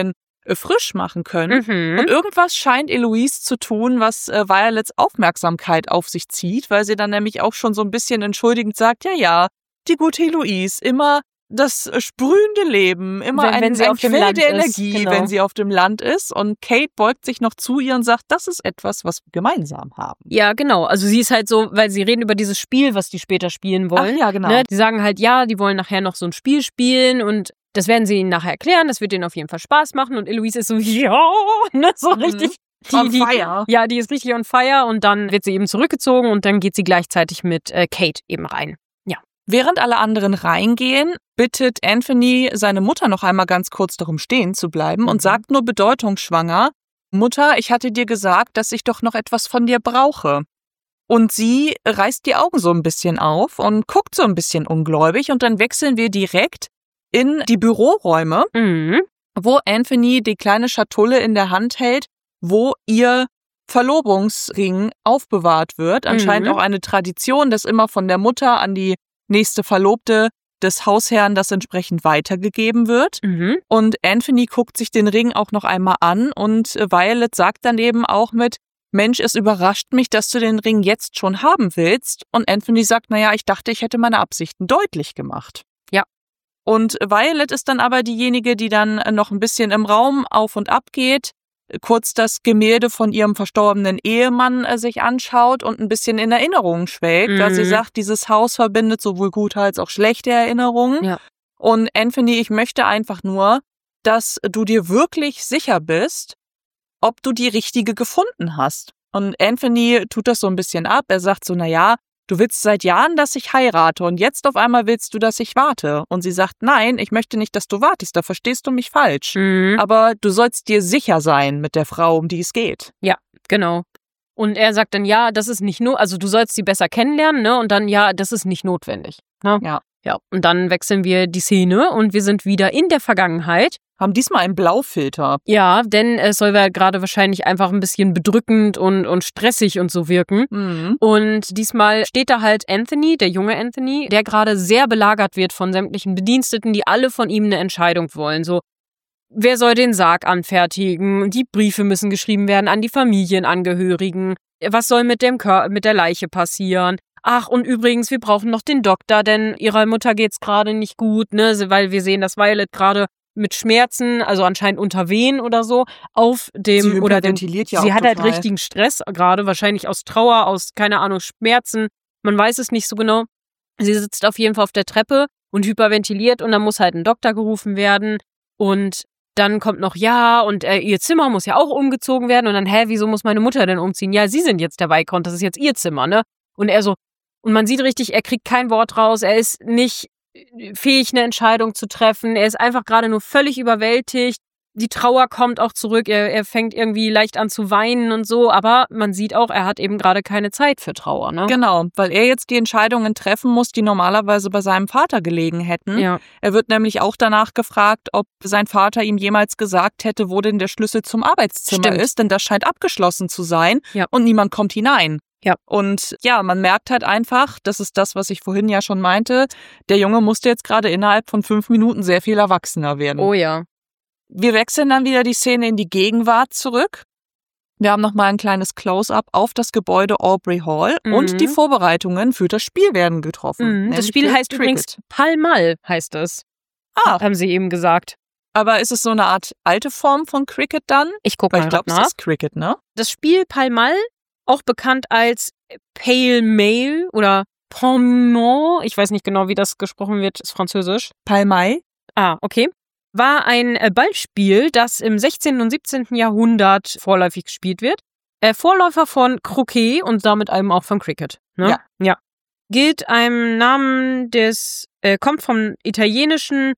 äh, frisch machen können. Mhm. Und irgendwas scheint Eloise zu tun, was äh, Violets Aufmerksamkeit auf sich zieht, weil sie dann nämlich auch schon so ein bisschen entschuldigend sagt, ja, ja, die gute Eloise, immer das äh, sprühende Leben, immer Wenn- ein, wenn sie ein auf dem Quell Land der ist, Energie, genau. wenn sie auf dem Land ist. Und Kate beugt sich noch zu ihr und sagt, das ist etwas, was wir gemeinsam haben. Ja, genau. Also sie ist halt so, weil sie reden über dieses Spiel, was die später spielen wollen. Ach ja, genau. Ne? Die sagen halt, ja, die wollen nachher noch so ein Spiel spielen und das werden sie ihnen nachher erklären. Das wird denen auf jeden Fall Spaß machen. Und Eloise ist so, ja, ne, so Mhm. richtig. Die, On die, fire. Ja, die ist richtig on fire und dann wird sie eben zurückgezogen und dann geht sie gleichzeitig mit äh, Kate eben rein. Während alle anderen reingehen, bittet Anthony seine Mutter noch einmal ganz kurz darum stehen zu bleiben Mhm. und sagt nur bedeutungsschwanger, Mutter, ich hatte dir gesagt, dass ich doch noch etwas von dir brauche. Und sie reißt die Augen so ein bisschen auf und guckt so ein bisschen ungläubig und dann wechseln wir direkt in die Büroräume, Mhm. wo Anthony die kleine Schatulle in der Hand hält, wo ihr Verlobungsring aufbewahrt wird. Anscheinend Mhm. auch eine Tradition, dass immer von der Mutter an die nächste Verlobte des Hausherrn das entsprechend weitergegeben wird. Mhm. Und Anthony guckt sich den Ring auch noch einmal an und Violet sagt dann eben auch mit, Mensch, es überrascht mich, dass du den Ring jetzt schon haben willst. Und Anthony sagt, naja, ich dachte, ich hätte meine Absichten deutlich gemacht. Ja. Und Violet ist dann aber diejenige, die dann noch ein bisschen im Raum auf und ab geht, kurz das Gemälde von ihrem verstorbenen Ehemann äh, sich anschaut und ein bisschen in Erinnerungen schwelgt, weil sie Mhm. sagt, dieses Haus verbindet sowohl gute als auch schlechte Erinnerungen. Ja. Und Anthony, ich möchte einfach nur, dass du dir wirklich sicher bist, ob du die richtige gefunden hast. Und Anthony tut das so ein bisschen ab. Er sagt so, na ja, du willst seit Jahren, dass ich heirate und jetzt auf einmal willst du, dass ich warte. Und sie sagt, nein, ich möchte nicht, dass du wartest, da verstehst du mich falsch. Mhm. Aber du sollst dir sicher sein mit der Frau, um die es geht. Genau. Und er sagt dann, ja, das ist nicht nur, also du sollst sie besser kennenlernen, ne? Und dann, ja, das ist nicht notwendig. Ne? Ja. Ja. Und dann wechseln wir die Szene und wir sind wieder in der Vergangenheit. Haben diesmal einen Blaufilter. Ja, denn es soll ja gerade wahrscheinlich einfach ein bisschen bedrückend und, und stressig und so wirken. Mhm. Und diesmal steht da halt Anthony, der junge Anthony, der gerade sehr belagert wird von sämtlichen Bediensteten, die alle von ihm eine Entscheidung wollen. So, wer soll den Sarg anfertigen? Die Briefe müssen geschrieben werden an die Familienangehörigen. Was soll mit dem Kör- mit der Leiche passieren? Ach, und übrigens, wir brauchen noch den Doktor, denn ihrer Mutter geht's gerade nicht gut, ne, weil wir sehen, dass Violet gerade mit Schmerzen, also anscheinend unter Wehen oder so, auf dem Sie oder dem hyperventiliert ja sie auch hat halt total. richtigen Stress gerade, wahrscheinlich aus Trauer, aus keine Ahnung, Schmerzen, man weiß es nicht so genau. Sie sitzt auf jeden Fall auf der Treppe und hyperventiliert und dann muss halt ein Doktor gerufen werden und dann kommt noch, ja, und äh, ihr Zimmer muss ja auch umgezogen werden und dann, hä, wieso muss meine Mutter denn umziehen? Ja, sie sind jetzt der Viscount, das ist jetzt ihr Zimmer, ne? Und er so, und man sieht richtig, er kriegt kein Wort raus, er ist nicht fähig, eine Entscheidung zu treffen, er ist einfach gerade nur völlig überwältigt, die Trauer kommt auch zurück, er, er fängt irgendwie leicht an zu weinen und so, aber man sieht auch, er hat eben gerade keine Zeit für Trauer, ne? Genau, weil er jetzt die Entscheidungen treffen muss, die normalerweise bei seinem Vater gelegen hätten. Ja. Er wird nämlich auch danach gefragt, ob sein Vater ihm jemals gesagt hätte, wo denn der Schlüssel zum Arbeitszimmer Stimmt. ist, denn das scheint abgeschlossen zu sein Ja. und niemand kommt hinein. Ja. Und ja, man merkt halt einfach, das ist das, was ich vorhin ja schon meinte, der Junge musste jetzt gerade innerhalb von fünf Minuten sehr viel erwachsener werden. Oh ja. Wir wechseln dann wieder die Szene in die Gegenwart zurück. Wir haben nochmal ein kleines Close-up auf das Gebäude Aubrey Hall Mhm. und die Vorbereitungen für das Spiel werden getroffen. Mhm. Das nämlich Spiel für heißt Cricket. übrigens Pall Mall, heißt es. Ah, Haben sie eben gesagt. aber ist es so eine Art alte Form von Cricket dann? Ich guck Weil mal ich glaube, grad es nach. ist Cricket, ne? Das Spiel Pall Mall, auch bekannt als Pale Mail oder Palmont, ich weiß nicht genau, wie das gesprochen wird, ist französisch. Palmei. Ah, okay. War ein äh, Ballspiel, das im sechzehnten und siebzehnten Jahrhundert vorläufig gespielt wird. Äh, Vorläufer von Croquet und damit eben auch von Cricket. Ne? Ja. Ja. Gilt einem Namen des, äh, kommt vom italienischen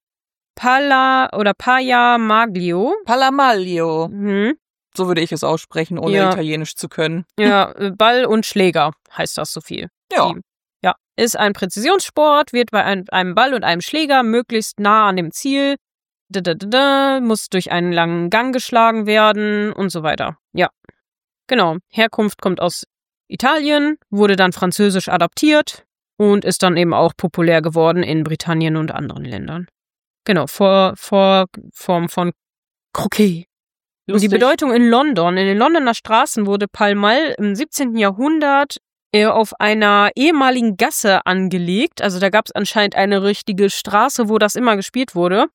Palla oder Paia Maglio. Palamaglio. Mhm. So würde ich es aussprechen, ohne Ja. Italienisch zu können. Ja, äh, Ball und Schläger heißt das so viel. Ja. Team. Ja, ist ein Präzisionssport, wird bei ein, einem Ball und einem Schläger möglichst nah an dem Ziel, da, da, da, da, muss durch einen langen Gang geschlagen werden und so weiter. Ja, genau. Herkunft kommt aus Italien, wurde dann französisch adaptiert und ist dann eben auch populär geworden in Britannien und anderen Ländern. Genau, vor, vor Form von Croquet. Und die Bedeutung in London. In den Londoner Straßen wurde Pall Mall im siebzehnten Jahrhundert äh, auf einer ehemaligen Gasse angelegt. Also da gab es anscheinend eine richtige Straße, wo das immer gespielt wurde,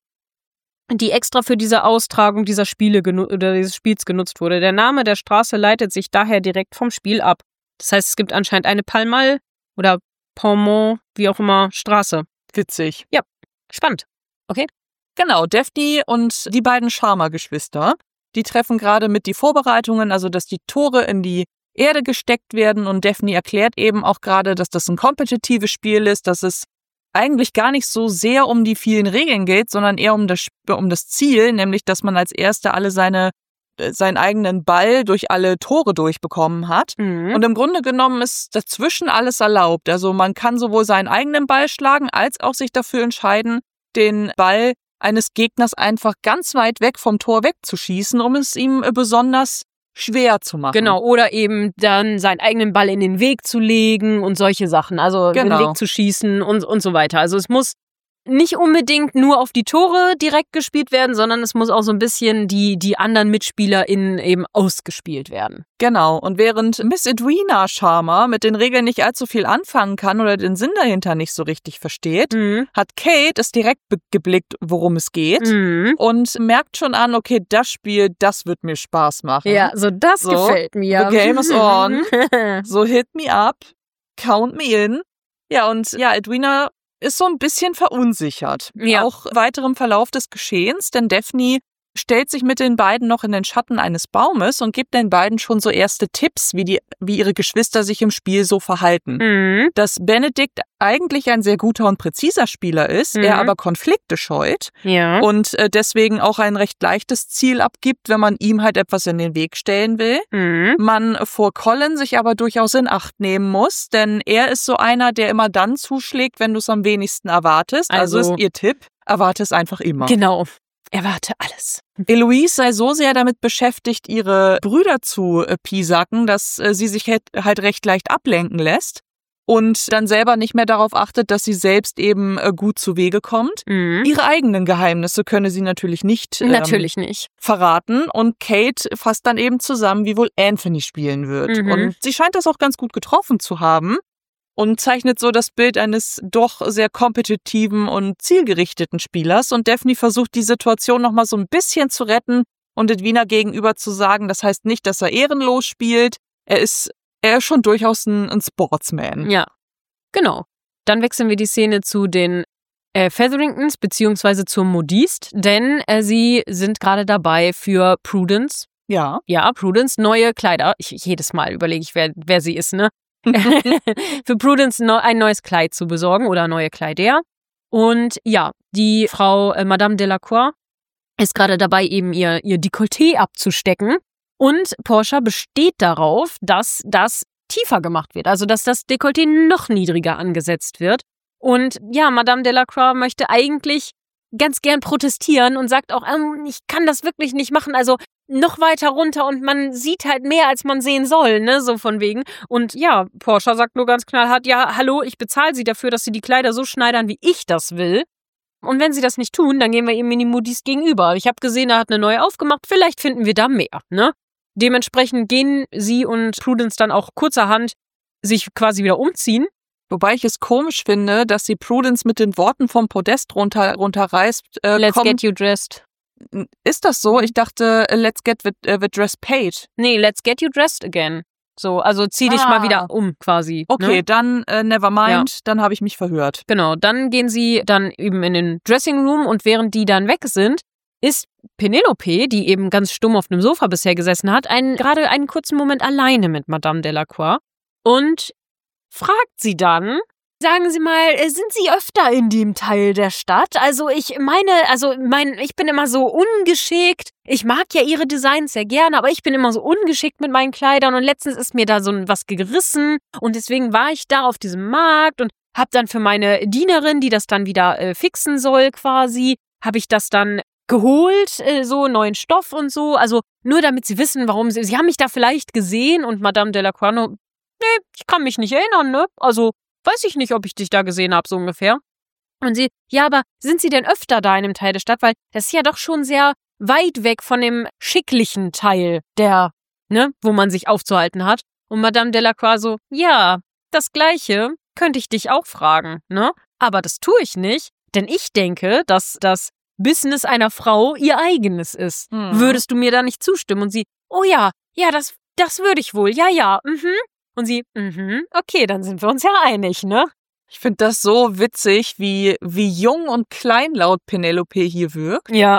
die extra für diese Austragung dieser Spiele genu- oder dieses Spiels genutzt wurde. Der Name der Straße leitet sich daher direkt vom Spiel ab. Das heißt, es gibt anscheinend eine Pall Mall oder Pall Mall, wie auch immer, Straße. Witzig. Ja, spannend. Okay. Genau, Daphne und die beiden Sharma-Geschwister, die treffen gerade mit die Vorbereitungen, also dass die Tore in die Erde gesteckt werden, und Daphne erklärt eben auch gerade, dass das ein kompetitives Spiel ist, dass es eigentlich gar nicht so sehr um die vielen Regeln geht, sondern eher um das, um das Ziel, nämlich dass man als Erster alle seine seinen eigenen Ball durch alle Tore durchbekommen hat. Mhm. Und im Grunde genommen ist dazwischen alles erlaubt. Also man kann sowohl seinen eigenen Ball schlagen, als auch sich dafür entscheiden, den Ball eines Gegners einfach ganz weit weg vom Tor wegzuschießen, um es ihm besonders schwer zu machen. Genau, oder eben dann seinen eigenen Ball in den Weg zu legen und solche Sachen, also Genau. den Weg zu schießen und, und so weiter. Also es muss nicht unbedingt nur auf die Tore direkt gespielt werden, sondern es muss auch so ein bisschen die, die anderen MitspielerInnen eben ausgespielt werden. Genau, und während Miss Edwina Sharma mit den Regeln nicht allzu viel anfangen kann oder den Sinn dahinter nicht so richtig versteht, Mhm. hat Kate es direkt be- geblickt, worum es geht, Mhm. und merkt schon an, okay, das Spiel, das wird mir Spaß machen. Ja, so das So, gefällt mir. the game is on. So, hit me up, count me in. Ja, und ja, Edwina ist so ein bisschen verunsichert. Ja. Auch weiterem Verlauf des Geschehens, denn Daphne stellt sich mit den beiden noch in den Schatten eines Baumes und gibt den beiden schon so erste Tipps, wie die, wie ihre Geschwister sich im Spiel so verhalten. Mhm. Dass Benedikt eigentlich ein sehr guter und präziser Spieler ist, Mhm. er aber Konflikte scheut Ja. und äh, deswegen auch ein recht leichtes Ziel abgibt, wenn man ihm halt etwas in den Weg stellen will. Mhm. Man vor Colin sich aber durchaus in Acht nehmen muss, denn er ist so einer, der immer dann zuschlägt, wenn du es am wenigsten erwartest. Also, Also- ist ihr Tipp, erwarte es einfach immer. Genau. Erwarte alles. Eloise sei so sehr damit beschäftigt, ihre Brüder zu äh, piesacken, dass äh, sie sich halt, halt recht leicht ablenken lässt und dann selber nicht mehr darauf achtet, dass sie selbst eben äh, gut zu Wege kommt. Mhm. Ihre eigenen Geheimnisse könne sie natürlich nicht ähm, Natürlich nicht. verraten, und Kate fasst dann eben zusammen, wie wohl Anthony spielen wird. Mhm. Und sie scheint das auch ganz gut getroffen zu haben und zeichnet so das Bild eines doch sehr kompetitiven und zielgerichteten Spielers. Und Daphne versucht, die Situation nochmal so ein bisschen zu retten und Edwina gegenüber zu sagen, das heißt nicht, dass er ehrenlos spielt. Er ist, er ist schon durchaus ein, ein Sportsman. Ja, genau. Dann wechseln wir die Szene zu den äh, Featheringtons beziehungsweise zur Modiste, denn äh, sie sind gerade dabei für Prudence, Ja. ja, Prudence neue Kleider. Ich, jedes Mal überlege ich, wer, wer sie ist, ne? Für Prudence neu, ein neues Kleid zu besorgen oder neue Kleider. Und ja, die Frau äh, Madame Delacroix ist gerade dabei, eben ihr, ihr Dekolleté abzustecken. Und Portia besteht darauf, dass das tiefer gemacht wird, also dass das Dekolleté noch niedriger angesetzt wird. Und ja, Madame Delacroix möchte eigentlich ganz gern protestieren und sagt auch, ähm, ich kann das wirklich nicht machen, also noch weiter runter, und man sieht halt mehr, als man sehen soll, ne, so von wegen. Und ja, Portia sagt nur ganz knallhart, ja, hallo, ich bezahle sie dafür, dass sie die Kleider so schneidern, wie ich das will. Und wenn sie das nicht tun, dann gehen wir eben Mini-Modis gegenüber. Ich habe gesehen, er hat eine neue aufgemacht, vielleicht finden wir da mehr, ne? Dementsprechend gehen sie und Prudence dann auch kurzerhand sich quasi wieder umziehen. Wobei ich es komisch finde, dass sie Prudence mit den Worten vom Podest runter, runterreißt. Äh, Let's komm, get you dressed. Ist das so? Ich dachte, äh, let's get the, uh, the dress paid. Nee, let's get you dressed again. So, also zieh dich Ah. mal wieder um quasi. Okay, Ne? dann äh, never mind, dann habe ich mich verhört. Genau, dann gehen sie dann eben in den Dressing Room, und während die dann weg sind, ist Penelope, die eben ganz stumm auf einem Sofa bisher gesessen hat, einen, gerade einen kurzen Moment alleine mit Madame Delacroix und fragt sie dann, sagen Sie mal, sind Sie öfter in dem Teil der Stadt? Also ich meine, also mein, ich bin immer so ungeschickt. Ich mag ja Ihre Designs sehr gerne, aber ich bin immer so ungeschickt mit meinen Kleidern, und letztens ist mir da so was gerissen, und deswegen war ich da auf diesem Markt und hab dann für meine Dienerin, die das dann wieder äh, fixen soll quasi, habe ich das dann geholt, äh, so neuen Stoff und so, also nur damit sie wissen, warum sie, sie haben mich da vielleicht gesehen, und Madame Delacroix, nee, ich kann mich nicht erinnern, ne, also weiß ich nicht, ob ich dich da gesehen habe, so ungefähr. Und sie, ja, aber sind Sie denn öfter da in einem Teil der Stadt? Weil das ist ja doch schon sehr weit weg von dem schicklichen Teil der, ne, wo man sich aufzuhalten hat. Und Madame Delacroix so, ja, das Gleiche könnte ich dich auch fragen, ne? Aber das tue ich nicht, denn ich denke, dass das Business einer Frau ihr eigenes ist. Hm. Würdest du mir da nicht zustimmen? Und sie, oh ja, ja, das, das würde ich wohl, ja, ja, mhm. Und sie, mhm, okay, dann sind wir uns ja einig, ne? Ich finde das so witzig, wie, wie jung und kleinlaut Penelope hier wirkt. Ja.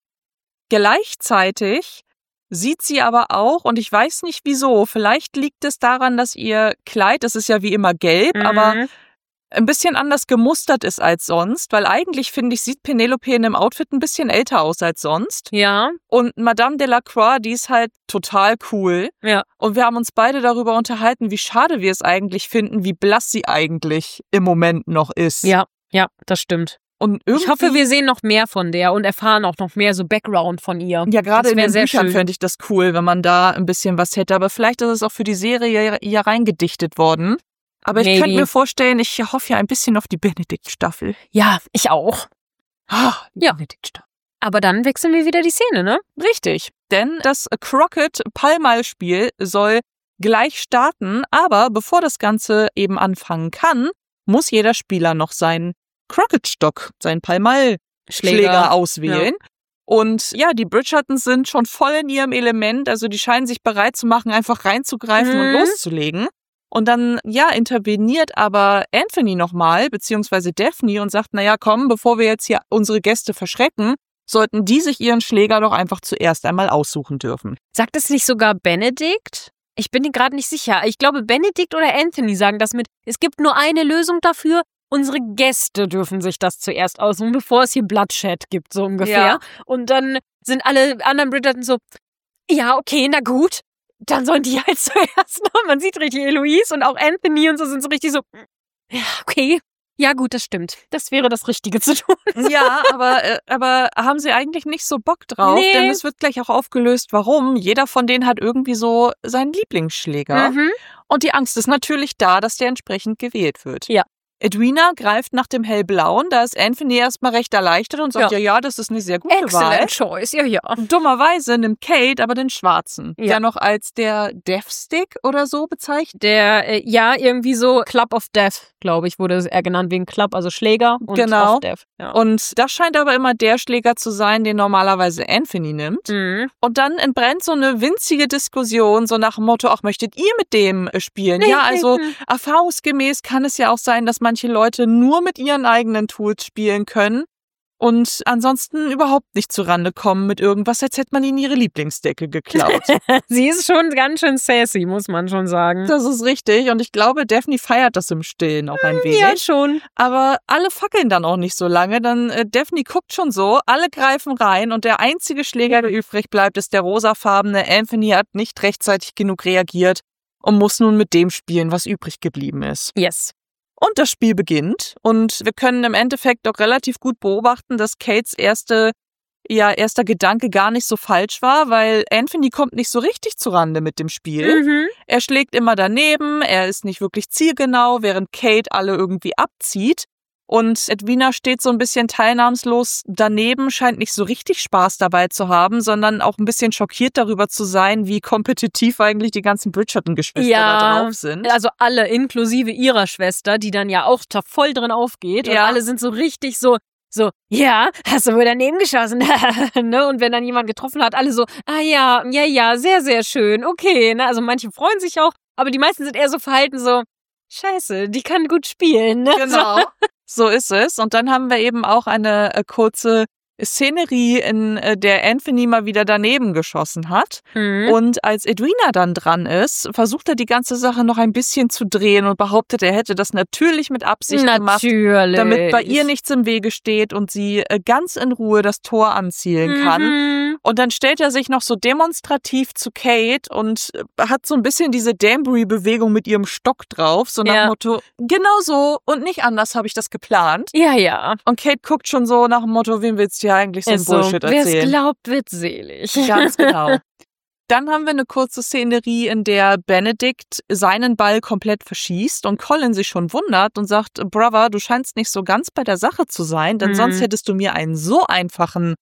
Gleichzeitig sieht sie aber auch, und ich weiß nicht wieso, vielleicht liegt es daran, dass ihr Kleid, das ist ja wie immer gelb, Mhm. aber ein bisschen anders gemustert ist als sonst, weil eigentlich, finde ich, sieht Penelope in dem Outfit ein bisschen älter aus als sonst. Ja. Und Madame Delacroix, die ist halt total cool. Ja. Und wir haben uns beide darüber unterhalten, wie schade wir es eigentlich finden, wie blass sie eigentlich im Moment noch ist. Ja, ja, das stimmt. Und irgendwie, Ich hoffe, wir sehen noch mehr von der und erfahren auch noch mehr so Background von ihr. ja, gerade Das in wär den sehr Büchern schön. fände ich das cool, wenn man da ein bisschen was hätte. Aber vielleicht ist es auch für die Serie ja reingedichtet worden. Aber ich Maybe. könnte mir vorstellen, ich hoffe ja ein bisschen auf die Benedikt-Staffel. Ja, ich auch. Ah, die Ja. Benedikt-Staffel. Aber dann wechseln wir wieder die Szene, ne? Richtig, denn das Crockett-Pall-Mall-Spiel soll gleich starten, aber bevor das Ganze eben anfangen kann, muss jeder Spieler noch seinen Crockett-Stock, seinen Pall-Mall-Schläger auswählen. Ja. Und ja, die Bridgertons sind schon voll in ihrem Element, also die scheinen sich bereit zu machen, einfach reinzugreifen Mhm. und loszulegen. Und dann, ja, interveniert aber Anthony nochmal, beziehungsweise Daphne und sagt, naja, komm, bevor wir jetzt hier unsere Gäste verschrecken, sollten die sich ihren Schläger doch einfach zuerst einmal aussuchen dürfen. Sagt es nicht sogar Benedikt? Ich bin gerade nicht sicher. Ich glaube, Benedikt oder Anthony sagen das mit, es gibt nur eine Lösung dafür. Unsere Gäste dürfen sich das zuerst aussuchen, bevor es hier Bloodshed gibt, so ungefähr. Ja. Und dann sind alle anderen Bridgerton so, ja, okay, na gut. Dann sollen die halt zuerst noch. Man sieht richtig Eloise und auch Anthony und so sind so richtig so, ja, okay. Ja gut, das stimmt. Das wäre das Richtige zu tun. Ja, aber, äh, aber haben sie eigentlich nicht so Bock drauf? Nee. Denn es wird gleich auch aufgelöst, warum. Jeder von denen hat irgendwie so seinen Lieblingsschläger. Mhm. Und die Angst ist natürlich da, dass der entsprechend gewählt wird. Ja. Edwina greift nach dem hellblauen, da ist Anthony erstmal recht erleichtert und sagt, ja, ja, das ist eine sehr gute Wahl. Excellent choice, ja, ja. Dummerweise nimmt Kate aber den schwarzen, Ja. der noch als der Deathstick oder so bezeichnet. Der, äh, ja, irgendwie so Club of Death, glaube ich, wurde er genannt wegen Club, also Schläger und Genau. of Death. Ja. Und das scheint aber immer der Schläger zu sein, den normalerweise Anthony nimmt. Mhm. Und dann entbrennt so eine winzige Diskussion, so nach dem Motto, ach, möchtet ihr mit dem äh, spielen? Ja, also erfahrungsgemäß kann es ja auch sein, dass manche Leute nur mit ihren eigenen Tools spielen können und ansonsten überhaupt nicht zurande kommen mit irgendwas, als hätte man ihnen ihre Lieblingsdecke geklaut. Sie ist schon ganz schön sassy, muss man schon sagen. Das ist richtig und ich glaube, Daphne feiert das im Stillen auch ein wenig. Ja, schon. Aber alle fackeln dann auch nicht so lange, dann äh, Daphne guckt schon so, alle greifen rein und der einzige Schläger, der übrig bleibt, ist der rosafarbene. Anthony hat nicht rechtzeitig genug reagiert und muss nun mit dem spielen, was übrig geblieben ist. Yes. Und das Spiel beginnt und wir können im Endeffekt auch relativ gut beobachten, dass Kates erste, ja, erster Gedanke gar nicht so falsch war, weil Anthony kommt nicht so richtig zurande mit dem Spiel. Mhm. Er schlägt immer daneben, er ist nicht wirklich zielgenau, während Kate alle irgendwie abzieht. Und Edwina steht so ein bisschen teilnahmslos daneben, scheint nicht so richtig Spaß dabei zu haben, sondern auch ein bisschen schockiert darüber zu sein, wie kompetitiv eigentlich die ganzen Bridgerton-Geschwister Ja, da drauf sind. Also alle, inklusive ihrer Schwester, die dann ja auch da voll drin aufgeht. Und Ja. alle sind so richtig so, so, ja, hast du wohl daneben geschossen? Ne? Und wenn dann jemand getroffen hat, alle so, ah ja, ja, ja, sehr, sehr schön, okay. Ne? Also manche freuen sich auch, aber die meisten sind eher so verhalten so, scheiße, die kann gut spielen. Ne? Genau, so ist es. Und dann haben wir eben auch eine äh, kurze Szenerie, in äh, der Anthony mal wieder daneben geschossen hat. Mhm. Und als Edwina dann dran ist, versucht er die ganze Sache noch ein bisschen zu drehen und behauptet, er hätte das natürlich mit Absicht gemacht, Natürlich. damit bei ihr nichts im Wege steht und sie äh, ganz in Ruhe das Tor anzielen kann. Mhm. Und dann stellt er sich noch so demonstrativ zu Kate und äh, hat so ein bisschen diese Danbury-Bewegung mit ihrem Stock drauf, so nach Ja. dem Motto, genau so und nicht anders habe ich das geplant. Ja, ja. Und Kate guckt schon so nach dem Motto, wem willst du hier eigentlich so ein Ist so. Bullshit Wer es erzählen? glaubt, wird selig. Ganz genau. Dann haben wir eine kurze Szenerie, in der Benedict seinen Ball komplett verschießt und Colin sich schon wundert und sagt, Brother, du scheinst nicht so ganz bei der Sache zu sein, denn Mhm. sonst hättest du mir einen so einfachen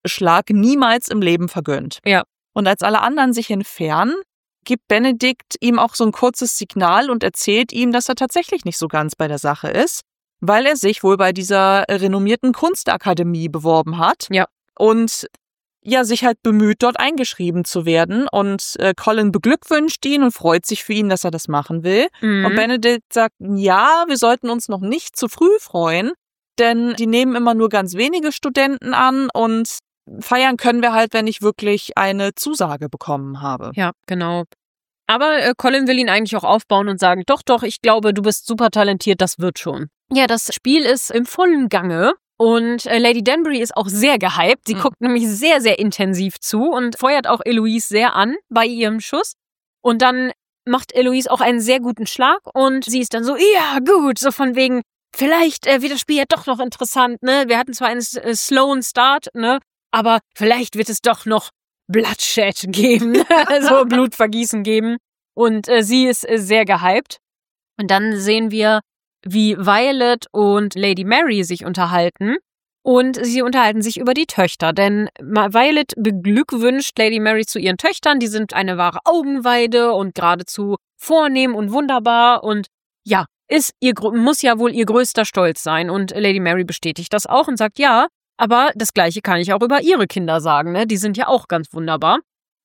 Schlag niemals im Leben vergönnt. Ja. Und als alle anderen sich entfernen, gibt Benedikt ihm auch so ein kurzes Signal und erzählt ihm, dass er tatsächlich nicht so ganz bei der Sache ist, weil er sich wohl bei dieser renommierten Kunstakademie beworben hat. Ja. Und ja, sich halt bemüht, dort eingeschrieben zu werden. Und äh, Colin beglückwünscht ihn und freut sich für ihn, dass er das machen will. Mhm. Und Benedikt sagt, ja, wir sollten uns noch nicht zu früh freuen, denn die nehmen immer nur ganz wenige Studenten an und feiern können wir halt, wenn ich wirklich eine Zusage bekommen habe. Ja, genau. Aber äh, Colin will ihn eigentlich auch aufbauen und sagen, doch, doch, ich glaube, du bist super talentiert, das wird schon. Ja, das Spiel ist im vollen Gange. Und äh, Lady Danbury ist auch sehr gehypt. Sie mhm. guckt nämlich sehr, sehr intensiv zu und feuert auch Eloise sehr an bei ihrem Schuss. Und dann macht Eloise auch einen sehr guten Schlag und sie ist dann so, ja, gut, so von wegen, vielleicht äh, wird das Spiel ja doch noch interessant, ne? Wir hatten zwar einen äh, slowen Start, ne? Aber vielleicht wird es doch noch Bloodshed geben, so Blutvergießen geben. Und äh, sie ist äh, sehr gehypt. Und dann sehen wir, wie Violet und Lady Mary sich unterhalten. Und sie unterhalten sich über die Töchter, denn Violet beglückwünscht Lady Mary zu ihren Töchtern. Die sind eine wahre Augenweide und geradezu vornehm und wunderbar. Und ja, ist ihr muss ja wohl ihr größter Stolz sein. Und Lady Mary bestätigt das auch und sagt, ja, aber das Gleiche kann ich auch über ihre Kinder sagen, ne? Die sind ja auch ganz wunderbar.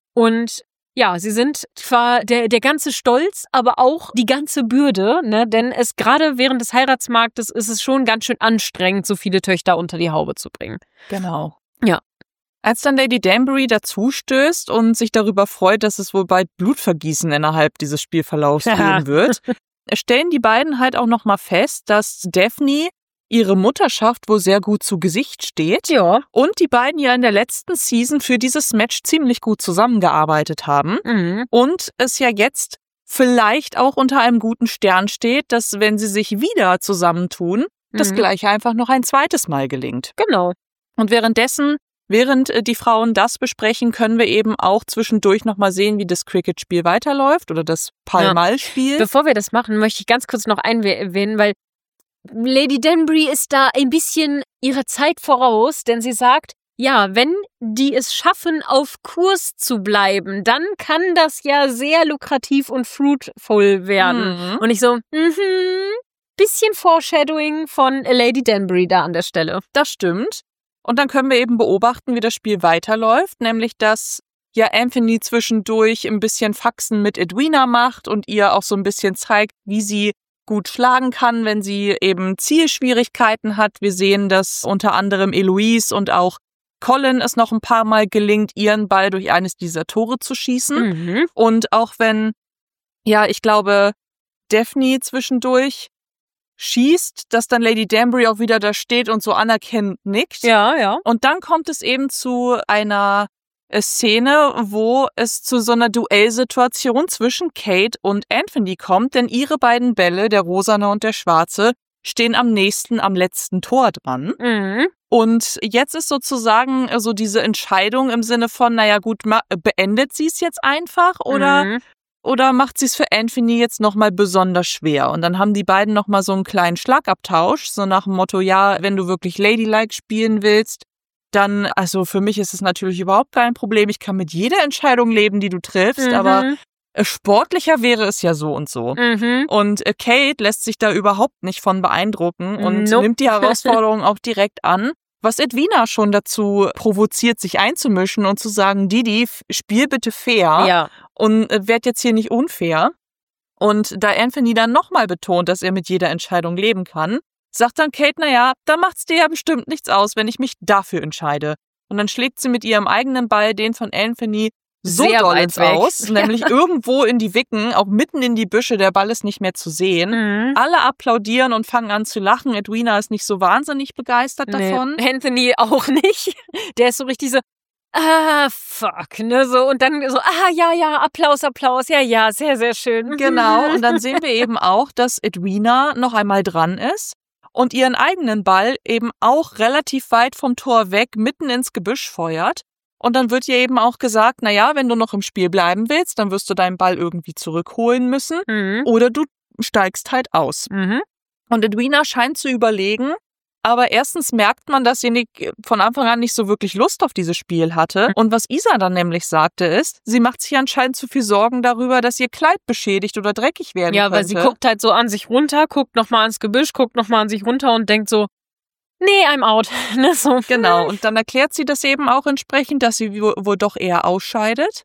Und ja, sie sind zwar der, der ganze Stolz, aber auch die ganze Bürde, ne? Denn es gerade während des Heiratsmarktes ist es schon ganz schön anstrengend, so viele Töchter unter die Haube zu bringen. Genau. Ja. Als dann Lady Danbury dazustößt und sich darüber freut, dass es wohl bald Blutvergießen innerhalb dieses Spielverlaufs geben wird, stellen die beiden halt auch nochmal fest, dass Daphne ihre Mutterschaft wohl sehr gut zu Gesicht steht. Ja. Und die beiden ja in der letzten Season für dieses Match ziemlich gut zusammengearbeitet haben. Mhm. Und es ja jetzt vielleicht auch unter einem guten Stern steht, dass, wenn sie sich wieder zusammentun, mhm. das Gleiche einfach noch ein zweites Mal gelingt. Genau. Und währenddessen, während die Frauen das besprechen, können wir eben auch zwischendurch nochmal sehen, wie das Cricket-Spiel weiterläuft oder das Pall-Mall-Spiel. Ja. Bevor wir das machen, möchte ich ganz kurz noch erwähnen, weil Lady Danbury ist da ein bisschen ihrer Zeit voraus, denn sie sagt, ja, wenn die es schaffen, auf Kurs zu bleiben, dann kann das ja sehr lukrativ und fruitful werden. Mhm. Und ich so, mhm, bisschen Foreshadowing von Lady Danbury da an der Stelle. Das stimmt. Und dann können wir eben beobachten, wie das Spiel weiterläuft, nämlich dass ja Anthony zwischendurch ein bisschen Faxen mit Edwina macht und ihr auch so ein bisschen zeigt, wie sie gut schlagen kann, wenn sie eben Zielschwierigkeiten hat. Wir sehen, dass unter anderem Eloise und auch Colin es noch ein paar Mal gelingt, ihren Ball durch eines dieser Tore zu schießen. Mhm. Und auch wenn, ja, ich glaube, Daphne zwischendurch schießt, dass dann Lady Danbury auch wieder da steht und so anerkennend nickt. Ja, ja. Und dann kommt es eben zu einer Szene, wo es zu so einer Duellsituation zwischen Kate und Anthony kommt, denn ihre beiden Bälle, der rosane und der schwarze, stehen am nächsten am letzten Tor dran. Mhm. Und jetzt ist sozusagen so diese Entscheidung im Sinne von, naja gut, beendet sie es jetzt einfach oder, mhm. oder macht sie es für Anthony jetzt nochmal besonders schwer? Und dann haben die beiden nochmal so einen kleinen Schlagabtausch, so nach dem Motto, ja, wenn du wirklich Ladylike spielen willst, dann, also für mich ist es natürlich überhaupt kein Problem. Ich kann mit jeder Entscheidung leben, die du triffst, Mhm. aber sportlicher wäre es ja so und so. Mhm. Und Kate lässt sich da überhaupt nicht von beeindrucken und Nope. nimmt die Herausforderung auch direkt an, was Edwina schon dazu provoziert, sich einzumischen und zu sagen, Didi, spiel bitte fair Ja. und werd jetzt hier nicht unfair. Und da Anthony dann nochmal betont, dass er mit jeder Entscheidung leben kann, sagt dann Kate, naja, da macht's dir ja bestimmt nichts aus, wenn ich mich dafür entscheide. Und dann schlägt sie mit ihrem eigenen Ball den von Anthony so Sehr doll weit ins weg. Aus, nämlich irgendwo in die Wicken, auch mitten in die Büsche, der Ball ist nicht mehr zu sehen. Mhm. Alle applaudieren und fangen an zu lachen. Edwina ist nicht so wahnsinnig begeistert Nee. davon. Anthony auch nicht. Der ist so richtig so, ah, fuck, ne, so, und dann so, ah, ja, ja, Applaus, Applaus, ja, ja, sehr, sehr schön. Genau, und dann sehen wir eben auch, dass Edwina noch einmal dran ist und ihren eigenen Ball eben auch relativ weit vom Tor weg mitten ins Gebüsch feuert. Und dann wird ihr eben auch gesagt, naja, wenn du noch im Spiel bleiben willst, dann wirst du deinen Ball irgendwie zurückholen müssen Mhm. oder du steigst halt aus. Mhm. Und Edwina scheint zu überlegen, Aber erstens merkt man, dass sie nicht, von Anfang an nicht so wirklich Lust auf dieses Spiel hatte. Und was Isa dann nämlich sagte ist, sie macht sich anscheinend zu viel Sorgen darüber, dass ihr Kleid beschädigt oder dreckig werden ja, könnte. Ja, weil sie guckt halt so an sich runter, guckt nochmal ans Gebüsch, guckt nochmal an sich runter und denkt so, nee, I'm out. Ne, so. Genau, und dann erklärt sie das eben auch entsprechend, dass sie wohl doch eher ausscheidet.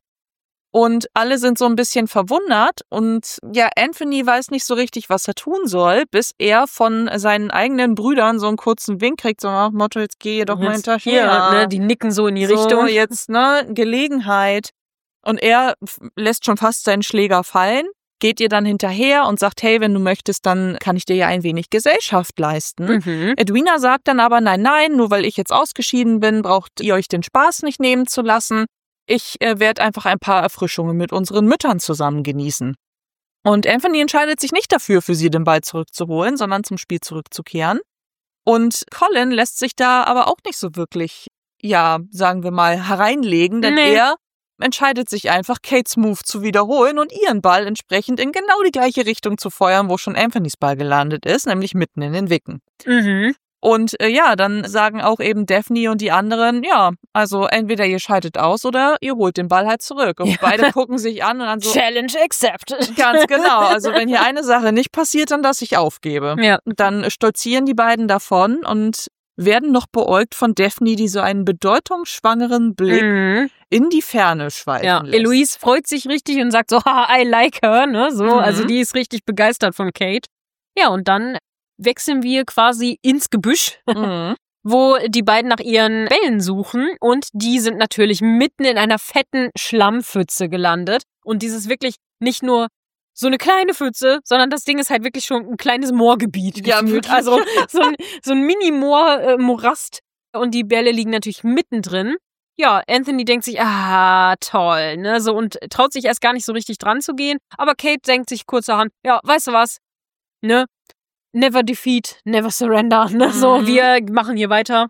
Und alle sind so ein bisschen verwundert und ja, Anthony weiß nicht so richtig, was er tun soll, bis er von seinen eigenen Brüdern so einen kurzen Wink kriegt, so nach Motto, jetzt geh doch mal hinterher. Ja, ne, die nicken so in die so, Richtung. Jetzt, ne, Gelegenheit. Und er lässt schon fast seinen Schläger fallen, geht ihr dann hinterher und sagt, hey, wenn du möchtest, dann kann ich dir ja ein wenig Gesellschaft leisten. Mhm. Edwina sagt dann aber, nein, nein, nur weil ich jetzt ausgeschieden bin, braucht ihr euch den Spaß nicht nehmen zu lassen. Ich äh, werde einfach ein paar Erfrischungen mit unseren Müttern zusammen genießen. Und Anthony entscheidet sich nicht dafür, für sie den Ball zurückzuholen, sondern zum Spiel zurückzukehren. Und Colin lässt sich da aber auch nicht so wirklich, ja, sagen wir mal, hereinlegen, denn Nee. er entscheidet sich einfach, Kates Move zu wiederholen und ihren Ball entsprechend in genau die gleiche Richtung zu feuern, wo schon Anthonys Ball gelandet ist, nämlich mitten in den Wicken. Mhm. Und äh, ja, dann sagen auch eben Daphne und die anderen, ja, also entweder ihr scheidet aus oder ihr holt den Ball halt zurück. Und Ja. beide gucken sich an und dann so, Challenge accepted. ganz genau, also wenn hier eine Sache nicht passiert, dann dass ich aufgebe. Ja. Dann stolzieren die beiden davon und werden noch beäugt von Daphne, die so einen bedeutungsschwangeren Blick Mhm. in die Ferne schweifen Ja, lässt. Eloise freut sich richtig und sagt so, haha, I like her, ne, so, Mhm. also die ist richtig begeistert von Kate. Ja, und dann wechseln wir quasi ins Gebüsch, Mhm. wo die beiden nach ihren Bällen suchen und die sind natürlich mitten in einer fetten Schlammpfütze gelandet und dieses wirklich nicht nur so eine kleine Pfütze, sondern das Ding ist halt wirklich schon ein kleines Moorgebiet Ja, gefühlt. wirklich. Also so ein, so ein Mini-Moor-Morast und die Bälle liegen natürlich mittendrin. Ja, Anthony denkt sich, ah, toll, ne, so und traut sich erst gar nicht so richtig dran zu gehen, aber Kate denkt sich kurzerhand, ja, weißt du was, ne, never defeat, never surrender, ne, so, Mhm. wir machen hier weiter.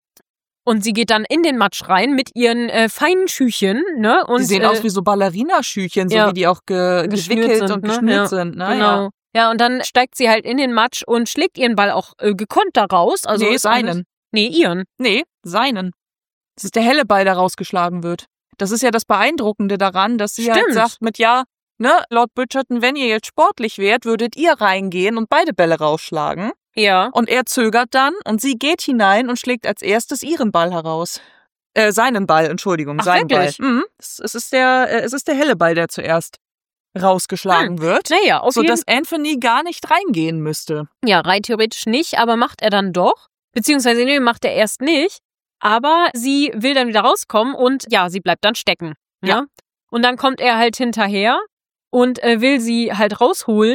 Und sie geht dann in den Matsch rein mit ihren äh, feinen Schüchen, ne, und Die sehen äh, aus wie so Ballerinaschüchen, so ja, wie die auch ge geschnürt gewickelt sind, und ne? geschnürt Ja, sind. Ne? genau. Ja, und dann steigt sie halt in den Matsch und schlägt ihren Ball auch äh, gekonnt da raus. Also nee, ist auch nicht- seinen. Nee, ihren. Nee, seinen. Das ist der helle Ball, der rausgeschlagen wird. Das ist ja das Beeindruckende daran, dass sie halt Stimmt. sagt mit, ja, ne, Lord Bridgerton, wenn ihr jetzt sportlich wärt, würdet ihr reingehen und beide Bälle rausschlagen. Ja. Und er zögert dann und sie geht hinein und schlägt als erstes ihren Ball heraus. Äh, seinen Ball, Entschuldigung, Ach, seinen wirklich? Ball. Mhm. Es, es, ist der, äh, es ist der helle Ball, der zuerst rausgeschlagen wird, Naja, auf jeden sodass Anthony gar nicht reingehen müsste. Ja, rein theoretisch nicht, aber macht er dann doch. Beziehungsweise, nee, macht er erst nicht. Aber sie will dann wieder rauskommen und ja, sie bleibt dann stecken. Ja. Und dann kommt er halt hinterher und äh, will sie halt rausholen.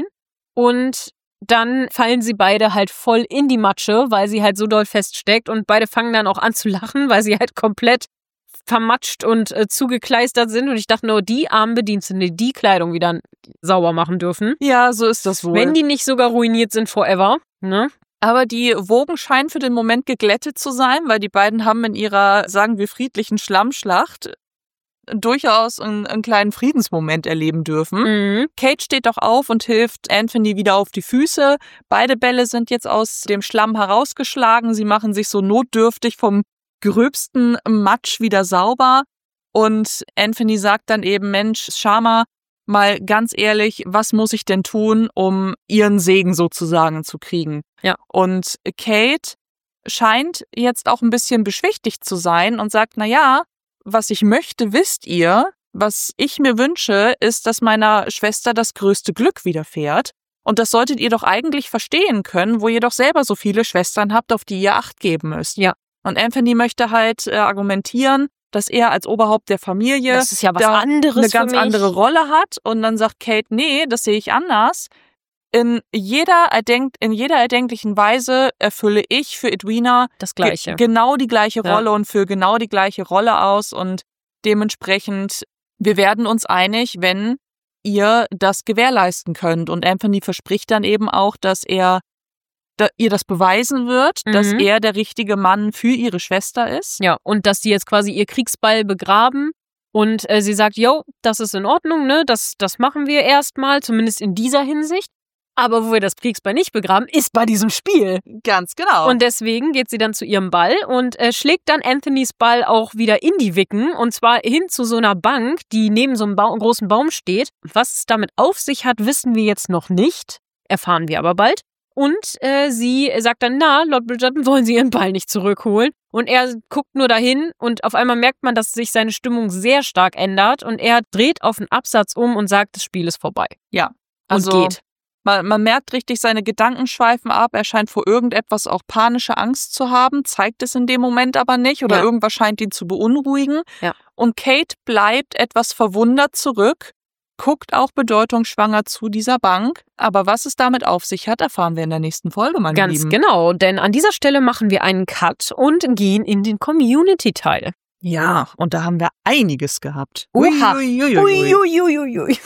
Und dann fallen sie beide halt voll in die Matsche, weil sie halt so doll feststeckt. Und beide fangen dann auch an zu lachen, weil sie halt komplett vermatscht und äh, zugekleistert sind. Und ich dachte nur, die armen Bediensteten, die die Kleidung wieder sauber machen dürfen. Ja, so ist das wohl. Wenn die nicht sogar ruiniert sind forever, ne? Aber die Wogen scheinen für den Moment geglättet zu sein, weil die beiden haben in ihrer, sagen wir, friedlichen Schlammschlacht durchaus einen, einen kleinen Friedensmoment erleben dürfen. Mhm. Kate steht doch auf und hilft Anthony wieder auf die Füße. Beide Bälle sind jetzt aus dem Schlamm herausgeschlagen. Sie machen sich so notdürftig vom gröbsten Matsch wieder sauber. Und Anthony sagt dann eben, Mensch, Sharma, mal ganz ehrlich, was muss ich denn tun, um ihren Segen sozusagen zu kriegen? Ja. Und Kate scheint jetzt auch ein bisschen beschwichtigt zu sein und sagt, na ja, was ich möchte, wisst ihr. Was ich mir wünsche, ist, dass meiner Schwester das größte Glück widerfährt. Und das solltet ihr doch eigentlich verstehen können, wo ihr doch selber so viele Schwestern habt, auf die ihr Acht geben müsst. Ja. Und Anthony möchte halt äh, argumentieren, dass er als Oberhaupt der Familie Das ist ja was da anderes eine für ganz mich. andere Rolle hat. Und dann sagt Kate, nee, das sehe ich anders. In jeder, erdenkt, in jeder erdenklichen Weise erfülle ich für Edwina Das Gleiche. Ge- genau die gleiche Ja. Rolle und fülle genau die gleiche Rolle aus. Und dementsprechend, wir werden uns einig, wenn ihr das gewährleisten könnt. Und Anthony verspricht dann eben auch, dass er da, ihr das beweisen wird, Mhm. dass er der richtige Mann für ihre Schwester ist. Ja, und dass die jetzt quasi ihr Kriegsball begraben und äh, sie sagt, yo, das ist in Ordnung, ne, das, das machen wir erstmal, zumindest in dieser Hinsicht. Aber wo wir das Kriegsbeil nicht begraben, ist bei diesem Spiel. Ganz genau. Und deswegen geht sie dann zu ihrem Ball und äh, schlägt dann Anthonys Ball auch wieder in die Wicken. Und zwar hin zu so einer Bank, die neben so einem ba- großen Baum steht. Was es damit auf sich hat, wissen wir jetzt noch nicht. Erfahren wir aber bald. Und äh, sie sagt dann, na, Lord Bridgerton, wollen Sie Ihren Ball nicht zurückholen? Und er guckt nur dahin und auf einmal merkt man, dass sich seine Stimmung sehr stark ändert. Und er dreht auf den Absatz um und sagt, das Spiel ist vorbei. Ja, also und geht. Man, man merkt richtig, seine Gedanken schweifen ab. Er scheint vor irgendetwas auch panische Angst zu haben, zeigt es in dem Moment aber nicht. Oder Ja. irgendwas scheint ihn zu beunruhigen. Ja. Und Kate bleibt etwas verwundert zurück, guckt auch bedeutungsschwanger zu dieser Bank. Aber was es damit auf sich hat, erfahren wir in der nächsten Folge, meine Ganz Lieben. genau, denn an dieser Stelle machen wir einen Cut und gehen in den Community-Teil. Ja, und da haben wir einiges gehabt. Oha. Uiuiuiui. Uiuiuiui.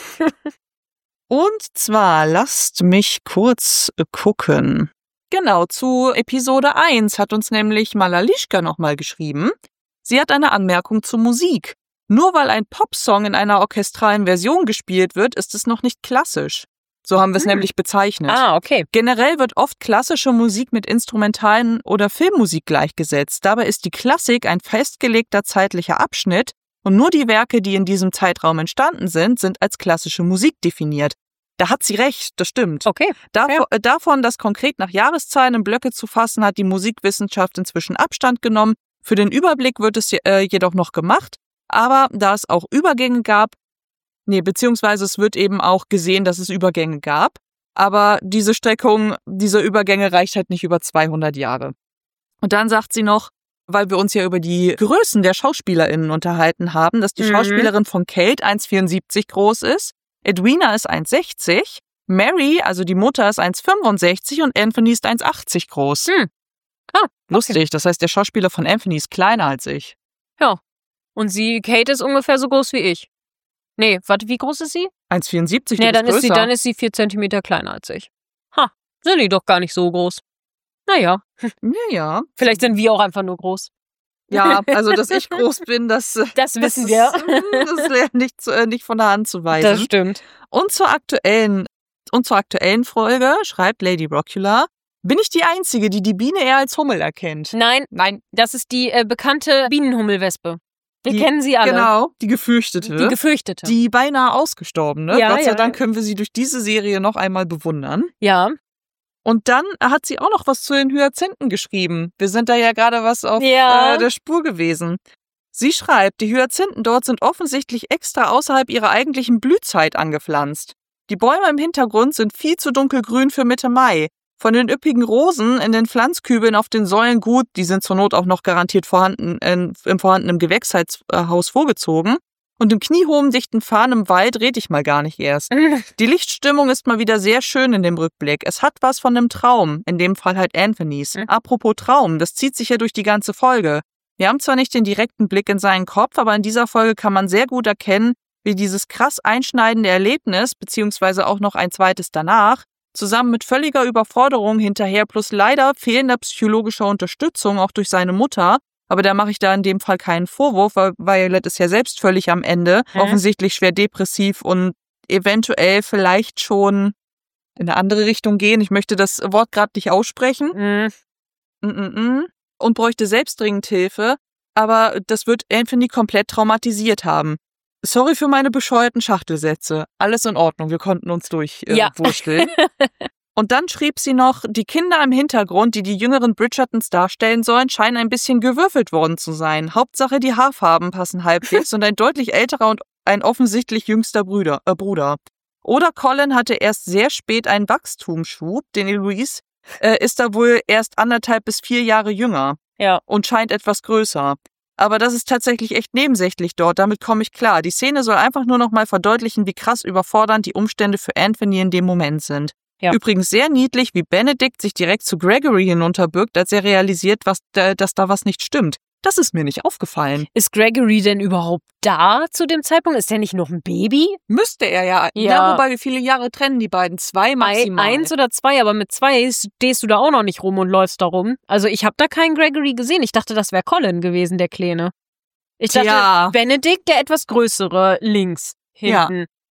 Und zwar, lasst mich kurz gucken. Genau, zu Episode eins hat uns nämlich Malalischka nochmal geschrieben. Sie hat eine Anmerkung zur Musik. Nur weil ein Popsong in einer orchestralen Version gespielt wird, ist es noch nicht klassisch. So haben wir es Hm. nämlich bezeichnet. Ah, okay. Generell wird oft klassische Musik mit instrumentalen oder Filmmusik gleichgesetzt. Dabei ist die Klassik ein festgelegter zeitlicher Abschnitt und nur die Werke, die in diesem Zeitraum entstanden sind, sind als klassische Musik definiert. Da hat sie recht, das stimmt. Okay. Dav- äh, davon, das konkret nach Jahreszahlen in Blöcke zu fassen, hat die Musikwissenschaft inzwischen Abstand genommen. Für den Überblick wird es je- äh, jedoch noch gemacht. Aber da es auch Übergänge gab, nee, beziehungsweise es wird eben auch gesehen, dass es Übergänge gab. Aber diese Streckung dieser Übergänge reicht halt nicht über zweihundert Jahre. Und dann sagt sie noch, weil wir uns ja über die Größen der SchauspielerInnen unterhalten haben, dass die Mhm. Schauspielerin von Kate eins Komma vierundsiebzig groß ist, Edwina ist eins Komma sechzig, Mary, also die Mutter, ist eins Komma fünfundsechzig und Anthony ist eins Komma achtzig groß. Hm. Ah, Lustig, das heißt, der Schauspieler von Anthony ist kleiner als ich. Ja. Und sie, Kate, ist ungefähr so groß wie ich. Nee, warte, wie groß ist sie? eins Komma vierundsiebzig, Nee, du dann bist ist, sie, größer. dann ist sie vier Zentimeter kleiner als ich. Ha, sind die doch gar nicht so groß. Naja, Ja, ja. vielleicht sind wir auch einfach nur groß. Ja, also, dass ich groß bin, das, äh, Das wissen das wir. Ist, das ist nicht, zu- äh, nicht von der Hand zu weisen. Das stimmt. Und zur aktuellen, und zur aktuellen Folge schreibt Lady Rockula, bin ich die Einzige, die die Biene eher als Hummel erkennt? Nein, Nein. das ist die äh, bekannte Bienenhummelwespe. Wir Die- kennen sie alle. Genau, die gefürchtete. Die gefürchtete. Die beinahe ausgestorbene. Ja, Gott sei ja, Dank ja. können wir sie durch diese Serie noch einmal bewundern. ja. Und dann hat sie auch noch was zu den Hyazinthen geschrieben. Wir sind da ja gerade was auf Ja. äh, der Spur gewesen. Sie schreibt, die Hyazinthen dort sind offensichtlich extra außerhalb ihrer eigentlichen Blühzeit angepflanzt. Die Bäume im Hintergrund sind viel zu dunkelgrün für Mitte Mai. Von den üppigen Rosen in den Pflanzkübeln auf den Säulen gut, die sind zur Not auch noch garantiert vorhanden in, im vorhandenen Gewächshaus vorgezogen. Und im kniehohen, dichten Farn im Wald red ich mal gar nicht erst. Die Lichtstimmung ist mal wieder sehr schön in dem Rückblick. Es hat was von einem Traum, in dem Fall halt Anthonys. Mhm. Apropos Traum, das zieht sich ja durch die ganze Folge. Wir haben zwar nicht den direkten Blick in seinen Kopf, aber in dieser Folge kann man sehr gut erkennen, wie dieses krass einschneidende Erlebnis, beziehungsweise auch noch ein zweites danach, zusammen mit völliger Überforderung hinterher plus leider fehlender psychologischer Unterstützung auch durch seine Mutter, aber da mache ich da in dem Fall keinen Vorwurf, weil Violet ist ja selbst völlig am Ende, Mhm. offensichtlich schwer depressiv und eventuell vielleicht schon in eine andere Richtung gehen. Ich möchte das Wort gerade nicht aussprechen. Mhm. Mm-mm-mm. Und bräuchte selbst dringend Hilfe, aber das wird Anthony komplett traumatisiert haben. Sorry für meine bescheuerten Schachtelsätze. Alles in Ordnung, wir konnten uns durch äh, Ja. wursteln. Und dann schrieb sie noch, die Kinder im Hintergrund, die die jüngeren Bridgertons darstellen sollen, scheinen ein bisschen gewürfelt worden zu sein. Hauptsache die Haarfarben passen halbwegs und ein deutlich älterer und ein offensichtlich jüngster Brüder, äh, Bruder. Oder Colin hatte erst sehr spät einen Wachstumsschub, den Eloise äh, ist da wohl erst anderthalb bis vier Jahre jünger Ja. und scheint etwas größer. Aber das ist tatsächlich echt nebensächlich dort, damit komme ich klar. Die Szene soll einfach nur noch mal verdeutlichen, wie krass überfordernd die Umstände für Anthony in dem Moment sind. Ja. Übrigens sehr niedlich, wie Benedict sich direkt zu Gregory hinunterbückt, als er realisiert, was, da, dass da was nicht stimmt. Das ist mir nicht aufgefallen. Ist Gregory denn überhaupt da zu dem Zeitpunkt? Ist der nicht noch ein Baby? Müsste er ja. Ja. Ja, wobei, wie viele Jahre trennen die beiden? Zwei maximal. Eins oder zwei, aber mit zwei stehst du da auch noch nicht rum und läufst da rum. Also ich habe da keinen Gregory gesehen. Ich dachte, das wäre Colin gewesen, der Kleine. Ich dachte, Tja. Benedict, der etwas größere, links, hinten.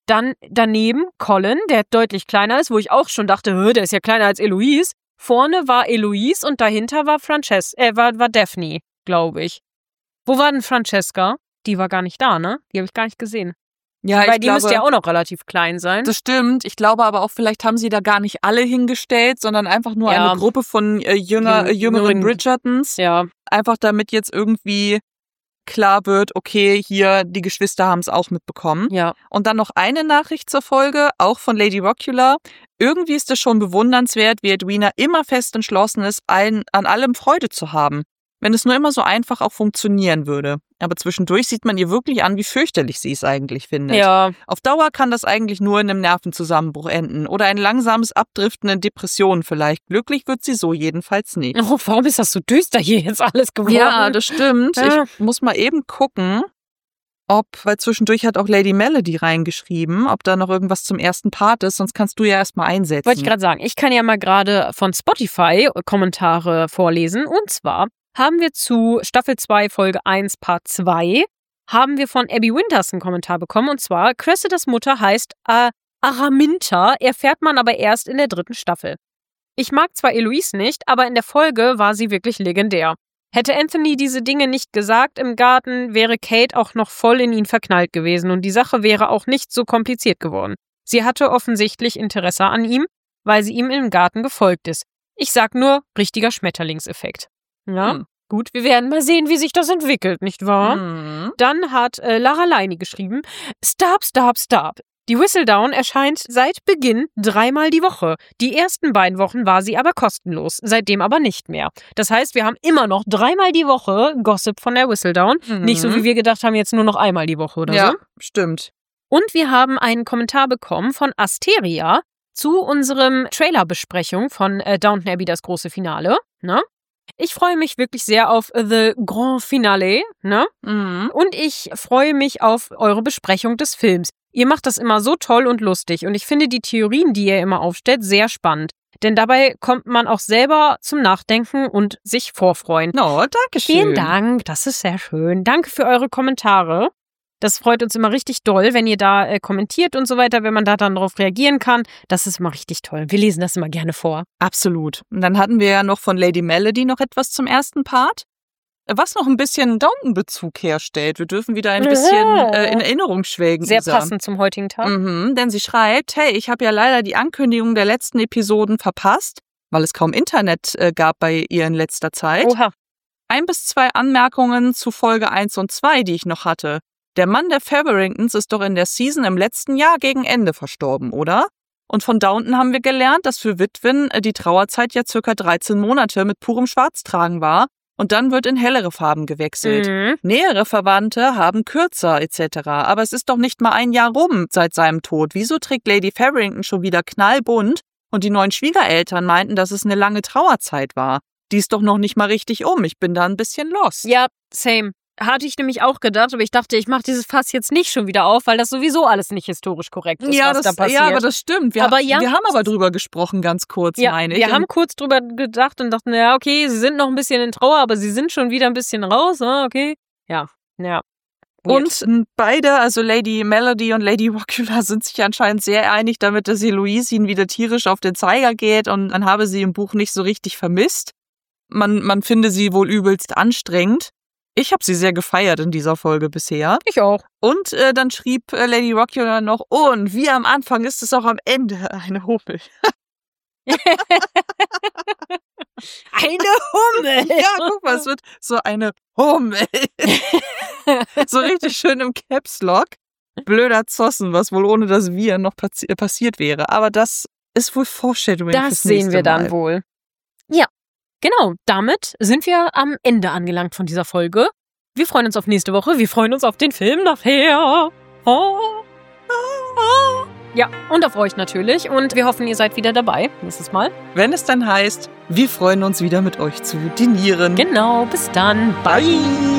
Dann daneben Colin, der deutlich kleiner ist, wo ich auch schon dachte, der ist ja kleiner als Eloise. Vorne war Eloise und dahinter war Francesca, äh, war, war Daphne, glaube ich. Wo war denn Francesca? Die war gar nicht da, ne? Die habe ich gar nicht gesehen. Ja, Weil ich die glaube, müsste ja auch noch relativ klein sein. Das stimmt. Ich glaube aber auch, vielleicht haben sie da gar nicht alle hingestellt, sondern einfach nur Ja. eine Gruppe von äh, jünger, äh, jüngeren Bridgertons. Ja. Einfach damit jetzt irgendwie klar wird, okay, hier, die Geschwister haben es auch mitbekommen. Ja. Und dann noch eine Nachricht zur Folge, auch von Lady Rockula. Irgendwie ist es schon bewundernswert, wie Edwina immer fest entschlossen ist, allen, an allem Freude zu haben. Wenn es nur immer so einfach auch funktionieren würde. Aber zwischendurch sieht man ihr wirklich an, wie fürchterlich sie es eigentlich findet. Ja. Auf Dauer kann das eigentlich nur in einem Nervenzusammenbruch enden oder ein langsames Abdriften in Depressionen vielleicht. Glücklich wird sie so jedenfalls nicht. Oh, warum ist das so düster hier jetzt alles geworden? Ja, das stimmt. Ja. Ich muss mal eben gucken, ob, weil zwischendurch hat auch Lady Melody reingeschrieben, ob da noch irgendwas zum ersten Part ist, sonst kannst du ja erstmal einsetzen. Wollte ich gerade sagen, ich kann ja mal gerade von Spotify Kommentare vorlesen. Und zwar haben wir zu Staffel zwei, Folge eins, Part zwei, haben wir von Abby Winters einen Kommentar bekommen. Und zwar, Cressidas Mutter heißt äh, Araminta, erfährt man aber erst in der dritten Staffel. Ich mag zwar Eloise nicht, aber in der Folge war sie wirklich legendär. Hätte Anthony diese Dinge nicht gesagt im Garten, wäre Kate auch noch voll in ihn verknallt gewesen und die Sache wäre auch nicht so kompliziert geworden. Sie hatte offensichtlich Interesse an ihm, weil sie ihm im Garten gefolgt ist. Ich sag nur, richtiger Schmetterlingseffekt. Ja, hm. Gut, wir werden mal sehen, wie sich das entwickelt, nicht wahr? Mhm. Dann hat äh, Lara Leini geschrieben, Stop, stop, stop. Die Whistledown erscheint seit Beginn dreimal die Woche. Die ersten beiden Wochen war sie aber kostenlos, seitdem aber nicht mehr. Das heißt, wir haben immer noch dreimal die Woche Gossip von der Whistledown. Mhm. Nicht so, wie wir gedacht haben, jetzt nur noch einmal die Woche oder ja, so. Stimmt. Und wir haben einen Kommentar bekommen von Asteria zu unserem Trailerbesprechung von äh, Downton Abbey, das große Finale. Ne? Ich freue mich wirklich sehr auf The Grand Finale. Ne? Mhm. Und ich freue mich auf eure Besprechung des Films. Ihr macht das immer so toll und lustig und ich finde die Theorien, die ihr immer aufstellt, sehr spannend. Denn dabei kommt man auch selber zum Nachdenken und sich vorfreuen. Oh, danke schön. Vielen Dank, das ist sehr schön. Danke für eure Kommentare. Das freut uns immer richtig doll, wenn ihr da äh, kommentiert und so weiter, wenn man da dann drauf reagieren kann. Das ist immer richtig toll. Wir lesen das immer gerne vor. Absolut. Und dann hatten wir ja noch von Lady Melody noch etwas zum ersten Part, was noch ein bisschen Downton-Bezug herstellt. Wir dürfen wieder ein bisschen äh, in Erinnerung schwelgen. Sehr Isa. passend zum heutigen Tag. Mhm, denn sie schreibt, hey, ich habe ja leider die Ankündigung der letzten Episoden verpasst, weil es kaum Internet äh, gab bei ihr in letzter Zeit. Oha. Ein bis zwei Anmerkungen zu Folge eins und zwei, die ich noch hatte. Der Mann der Featheringtons ist doch in der Season im letzten Jahr gegen Ende verstorben, oder? Und von Downton haben wir gelernt, dass für Witwen die Trauerzeit ja circa dreizehn Monate mit purem Schwarztragen war und dann wird in hellere Farben gewechselt. Mhm. Nähere Verwandte haben kürzer et cetera. Aber es ist doch nicht mal ein Jahr rum seit seinem Tod. Wieso trägt Lady Featherington schon wieder knallbunt und die neuen Schwiegereltern meinten, dass es eine lange Trauerzeit war? Die ist doch noch nicht mal richtig um. Ich bin da ein bisschen lost. Ja, same. Hatte ich nämlich auch gedacht, aber ich dachte, ich mache dieses Fass jetzt nicht schon wieder auf, weil das sowieso alles nicht historisch korrekt ist, ja, was das, da passiert. Ja, aber das stimmt. Wir, aber ja, wir haben aber drüber gesprochen, ganz kurz, ja, meine ich. Wir haben kurz drüber gedacht und dachten, ja, okay, sie sind noch ein bisschen in Trauer, aber sie sind schon wieder ein bisschen raus, ah, okay. Ja, ja. Weird. Und beide, also Lady Melody und Lady Rockula, sind sich anscheinend sehr einig damit, dass Eloise ihnen wieder tierisch auf den Zeiger geht und dann habe sie im Buch nicht so richtig vermisst. Man, man finde sie wohl übelst anstrengend. Ich habe sie sehr gefeiert in dieser Folge bisher. Ich auch. Und äh, dann schrieb äh, Lady Rockula noch, oh, und wie am Anfang ist es auch am Ende eine Hummel. Eine Hummel? Ja, guck mal, es wird so eine Hummel. So richtig schön im Caps Lock. Blöder Zossen, was wohl ohne das Wir noch passi- passiert wäre. Aber das ist wohl Foreshadowing. Das sehen wir dann Mal. wohl. Ja. Genau, damit sind wir am Ende angelangt von dieser Folge. Wir freuen uns auf nächste Woche. Wir freuen uns auf den Film nachher. Oh. Oh. Ja, und auf euch natürlich. Und wir hoffen, ihr seid wieder dabei nächstes Mal. Wenn es dann heißt, wir freuen uns wieder mit euch zu dinieren. Genau, bis dann. Bye.